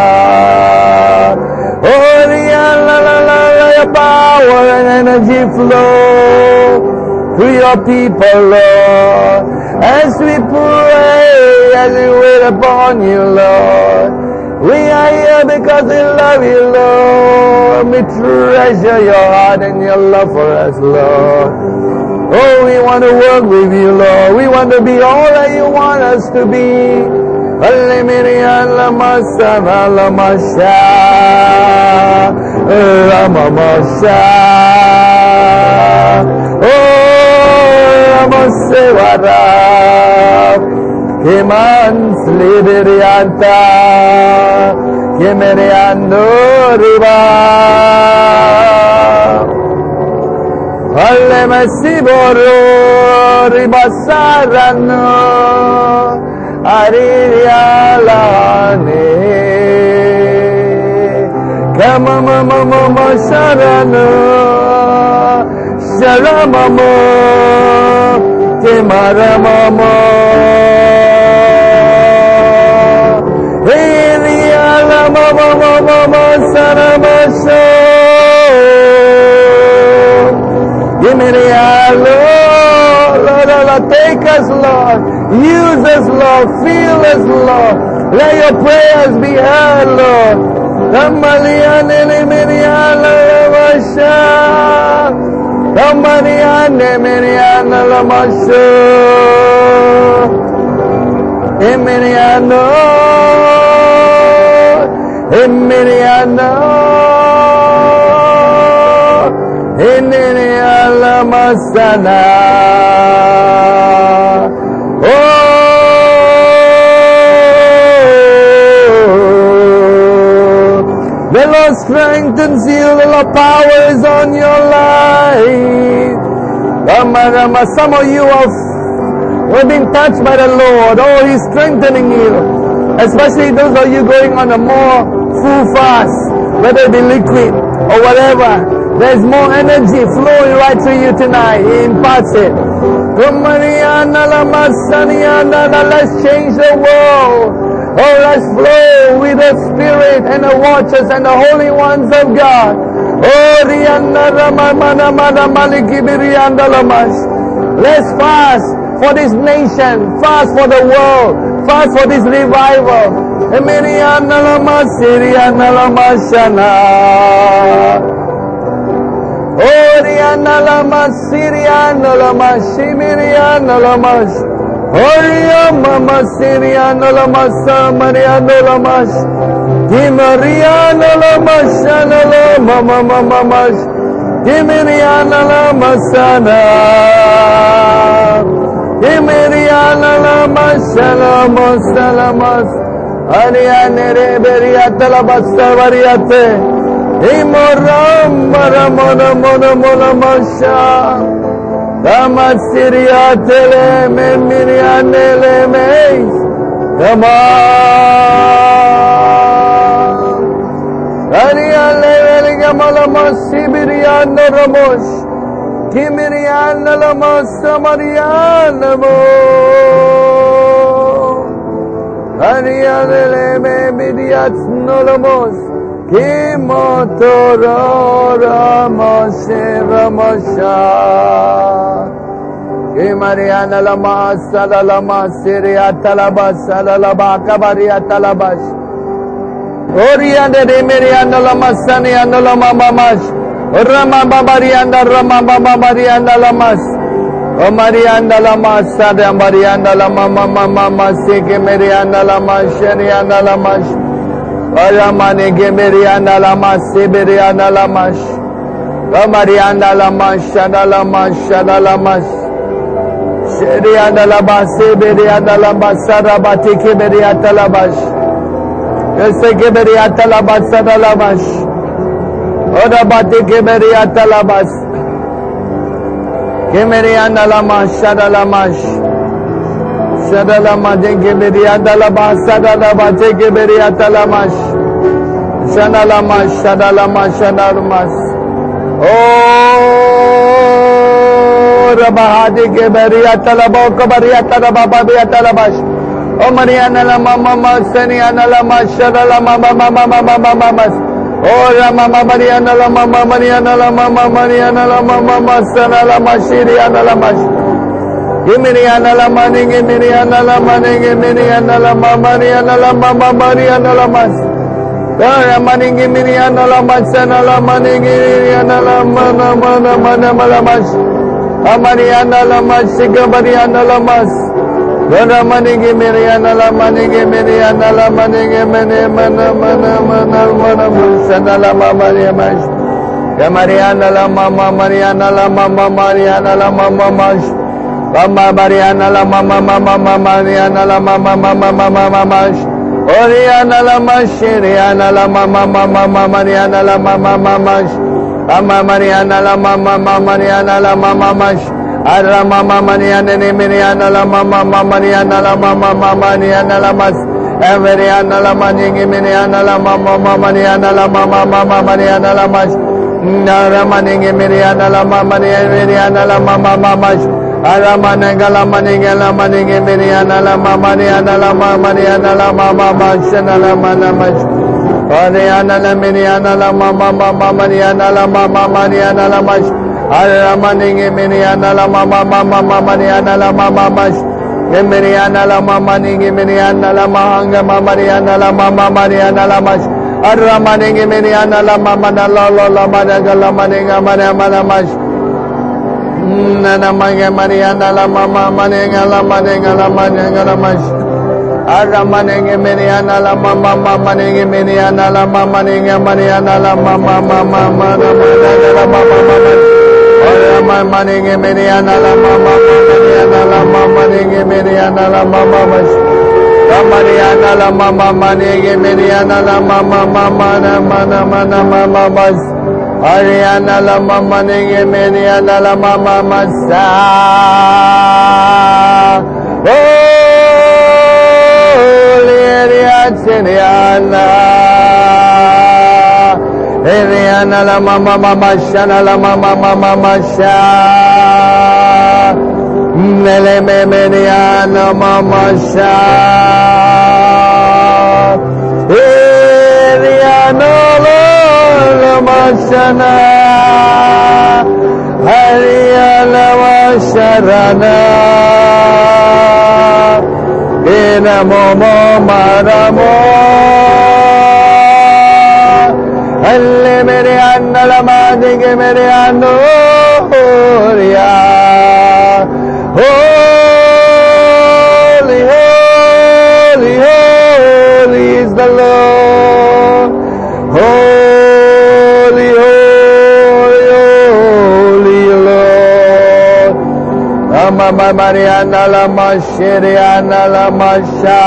Oriana la la your power and energy flow to your people, Lord, as we pray, as we wait upon you, Lord. We are here because we love you, Lord. We treasure your heart and your love for us, Lord. Oh, we want to work with you, Lord. We want to be all that you want us to be. Alimirian lama sana lama sha lama masha. Oh lama sewara kiman slidirianta kimiriando riba alle masiboro ribasarano Ariyalane Kama mama mama sharana Sharamama Kimara mama Ariyala mama mama saramasho Gimiria Lord. Take us, Lord. Use us, Lord. Fill us, Lord. Let your prayers be heard, Lord. Emiliano, Emiliano, Emiliano Masana. Oh, the Lord strengthens you. The Lord power is on your life. Some of you are We're being touched by the Lord. Oh, He's strengthening you. Especially those of you going on a more full fast, whether it be liquid or whatever. There's more energy flowing right through you tonight. He imparts it. Let's change the world. Oh, let's flow with the Spirit and the watchers and the holy ones of God. Oh, let's fast for this nation, fast for the world, fast for this revival. Oh, Rihanna Lama, Siriana Lama, Shimiriana Lama, Oh, Mama, Siriana Lama, Samariana Lama, Himariana Lama, Shana Lama, Mama, Mama, Himiriana Lama, Sana, Himiriana Lama, Shalama, Salamas, Ariane Reberiata Lama, Savariate. Imoram maramona mona mona masha Tamasiria tele me mirianele me Tama Ariale veligam lama Sibiriana Ramos Kimiriana lama Samariana mo Ariale me midiat nolamos Kimotorora Moshe Ramosha Kimariana Lama Salalama Syria Talabas Salalaba Kabaria Talabash Orianda de Miriana Lama Saniana Lama Mamash Rama Babarianda Rama Babarianda Lamas O Marianda Lama Sada Marianda Lama Mama Mama Sike Mirianda Lama Sherianda Lamash Ramane Gemeriana Lama Sibiriana Lamash Ramariana Lama Shadalama Shadalamas Sheriana Lama Sibiriana Lama Sarabati Kiberiata Labash Yosekiberiata Lama Sadalamash Odabati Kiberiata Labas Kimeriana Lama Shadalamash Shadalama Jengibiriata Lama Sadalama Jengibiriata Lamash Shadalama Shadalama Shadalamas Oh Rabahadi Gibiriata Lama Kabariata Lama Babiata Lamash Oh Mariana Lama Mama Saniana Lama Shadalama Mama Mama Mama Mamas Oh Rama Mariana Lama Mariana Lama Mariana Lama Mama Sanalama Shiriana Lamash Gimiriana Lama Gimiriana Lama Gimiriana Lama Mariana Lama Mariana Lamas Ramani Gimiriana Lama Sana Lama Gimiriana Lama Mana Mana Malamas Amariana Lama Shigabariana Lamas Ramani Gimiriana Lama Gimiriana Lama Gimiriana Mana Mana Mana Mana Sana Lama Mariamas Gamariana Lama Mariana Lama Mariana Lama Mamas Mama Mariana la mama mama mama Mariana la mama mama mama mama Oriana la Mashiriana la mama mama mama Mariana la mama mama Mama Mariana la mama mama Mariana la mama mama Ara mama Mariana ne Mariana la mama mama Mariana la mama mama Mariana la mas Mariana la maningi Mariana la mama mama Mariana la mama mama Mariana la mas Nara maningi Mariana la mama Mariana la mama mama Aramanangala maningala maninge miniana la mamaniana la mamaniana la mama manshana la manamash Ariana la miniana la mama mama maniana la mama maniana la mash Aramaningi miniana la mama mama mama niana la mama mash. Gemiriana la mama ningi miniana la mahanga mama niana la mama mariana la mash. Aramaningi miniana la mama na la la la managa la maninga mana mana mash. Nana manga mariana la mama maninga la maninga la maninga la mash. Aramaningi miniana la mama mama ningi miniana la mama ninga mariana la mama mama mama managa la mama mama. Mama maninge meriana la mama meriana la mama maninge meriana la mama mas. Mariana la mama maninge meriana la mama mama na mana mana mama mas. Ariana la mama maninge meriana la mama masa. Oh, Liana Eliana la mama mama shana la mama mama masha. Nele me meriana mama sha. Eliana la mashana. Eliana washarana. Ina momo maramo. Alle mere anna la madige mere annoria. Holy, holy, holy is the Lord. Holy, holy, holy Lord. Mama Mariana la Mashiriana la Masha.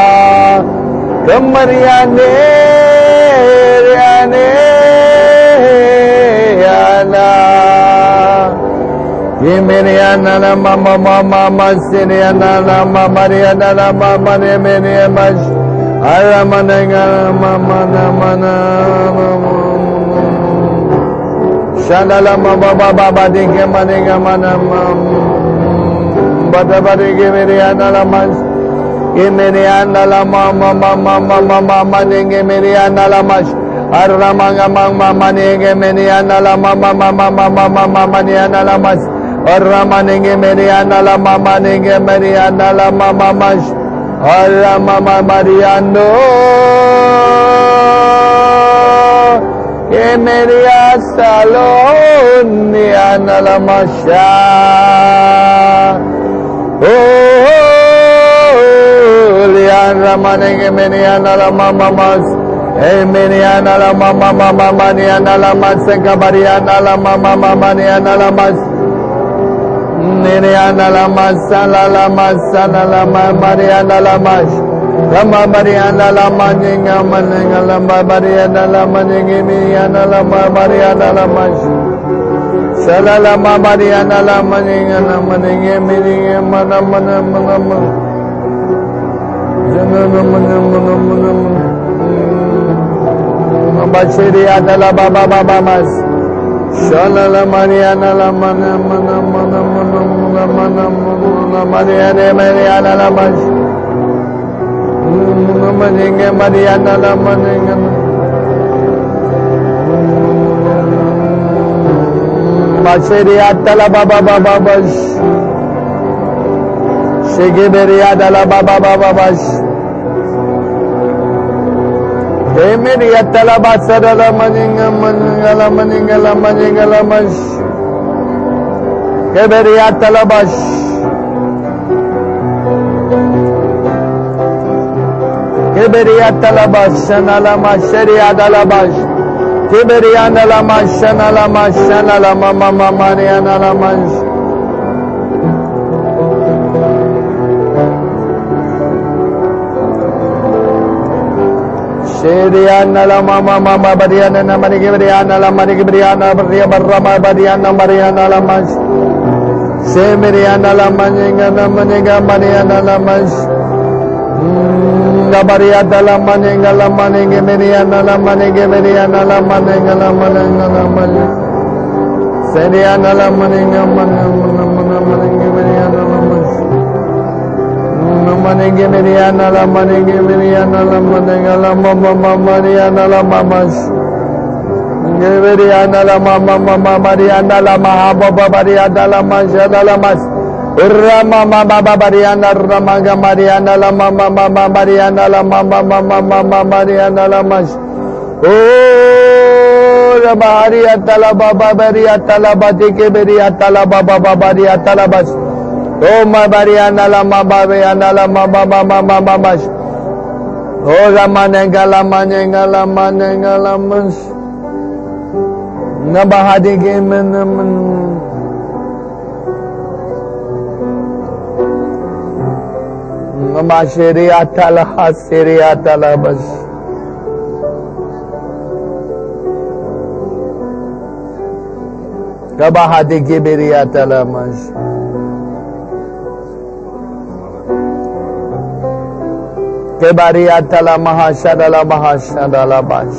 Kamariane. Yemeniana la mama mama masiniana la mama mariana la mama nemenia mas aramanenga mama namana shana la mama baba badinge manenga mana bada badinge meriana la mas yemeniana la mama mama mama mama nenge meriana la mas aramanga mama manenge meriana la mama mama mama mama maniana la mas Aramaninge meriana la mama ninge meriana la mama mash. Aramama mariano. Ke meria salon niana la masha. Oh, lian ramaninge meriana la mama mas. Hey meriana la mama mama maniana la mas. Kabariana la mama mama niana la mas. Mariana la masala la masala la Mariana la mas. Rama Mariana la maninga maninga la Mariana la maninga Mariana la Mariana la mas. Sala la Mariana la maninga la maninga maninga mana mana mana mana. Jana mana mana mana mana. Bachiri ada la baba baba mas. Shala la Mariana la mana mana mana mana mana mana mana Mariana Mariana la mas. Maninga Mariana la maninga. Bachiri ada la baba baba bas. Shigiberi ada la baba baba bas. Emiri atala basada la maninga maninga la maninga la maninga la mas. Keberi atala bas. Keberi atala bas shana la masheri adala bas. Keberi andala mashana la mashana la mama mama ni andala mas. Sheriana la mama mama bariana na manigi bariana la manigi bariana baria barama bariana bariana la mas. Shemeriana la maninga na maniga bariana la mas. La bariata la maninga la maninga bariana la manigi bariana la maninga la maninga la mas. Sheriana la maninga maninga maninga bariana la mas. Maninge Mariana la maninge Mariana la maninga la mama mama Mariana la mamas. Mariana la mama mama Mariana la maha baba Mariana la manjala la mas Rama mama Mariana Ramaga Mariana la mama mama Mariana la mama mama mama Mariana la mas Oh Maria tala baba Maria tala batike Maria tala baba Maria tala bas Oh Mariana la mama Mariana la mama mama mama mas Oh Ramanenga la manenga la manenga la mas Nabahadi gemen Namashiriata la hasiriata la bas Nabahadi gibiriata la mas Kebariata la mahashada la mahashada la bas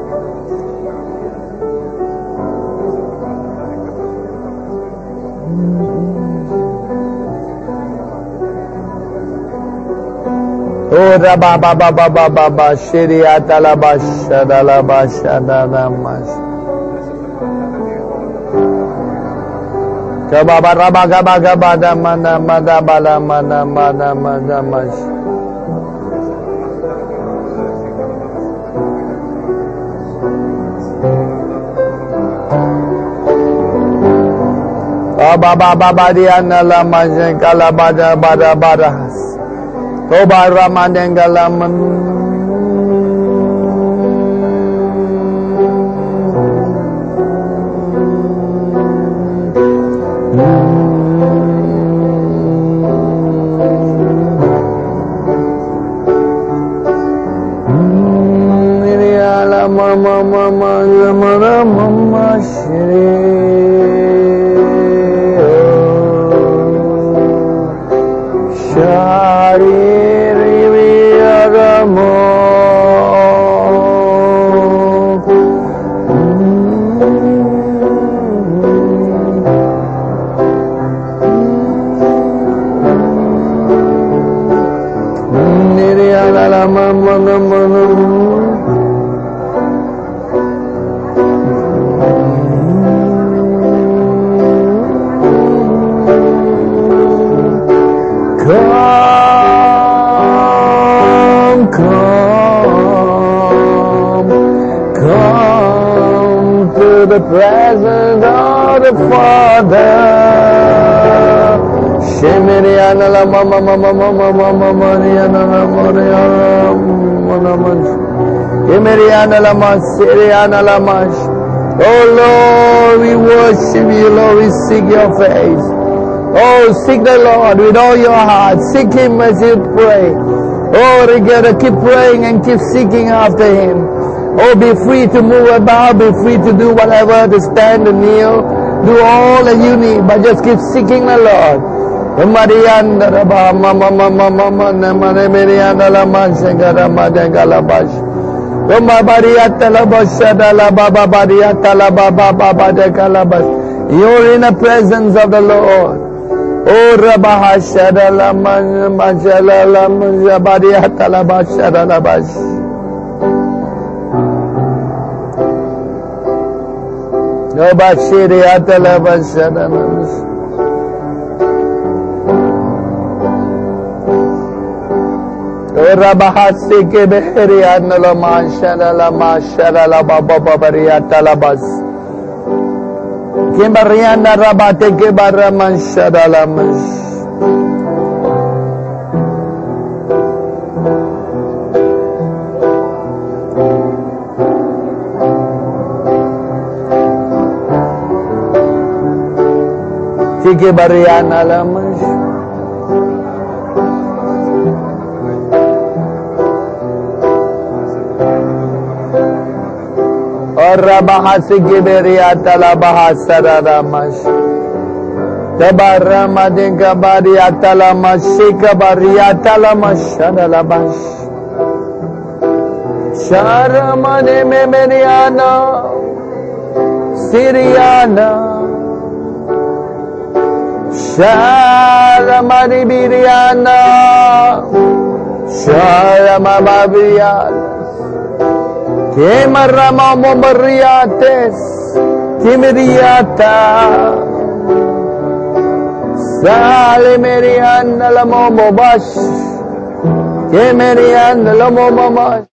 Oh Rabba Baba Baba Baba Shiriata la Bashada la Bashada la Mas Kababa Rabba Gaba Gaba da Mana Mada Bala Mana Mana Mada Mas Baba Baba Badiana la Majen Kalabada Bada Bada Oba Ramanengalaman Miriala mama mama mama mama shri Shari the presence of the Father. Shemiriana la mama mama mama mama Mariana la Mariana mama mama Shemiriana la Masiriana la Mash. Oh Lord, we worship you, Lord, we seek your face. Oh, seek the Lord with all your heart. Seek Him as you pray. Oh, together keep praying and keep seeking after Him. Oh, be free to move about, be free to do whatever, to stand and kneel, do all that you need, but just keep seeking the Lord. Marianda Rabba Mama Mama Mama Namane Marianda La Manshangara Madangala Bash. Roma Bariata La Bashada La Baba Bariata La Baba Baba de Calabash. You're in the presence of the Lord. Oh Rabba Hashada La Manjala La Bariata La Bashada La Bash. No bashiri atala bashana namus. Ora bahasi ke behri anala mashana la mashana la baba babari atala bas. Kimbariana rabate ke barra mashana la mas. Ke bariana lamas Ora bahasi ke bariata la bahasara lamas Tabarra madinga bariata la masika bariata la mashana la bash Shara mane me meriana Siriana Sharamani Biriana Sharamabiriana Ye marama mo mariates, timiriata. Sale merian la mo mo bash, ye merian la mo mo bash.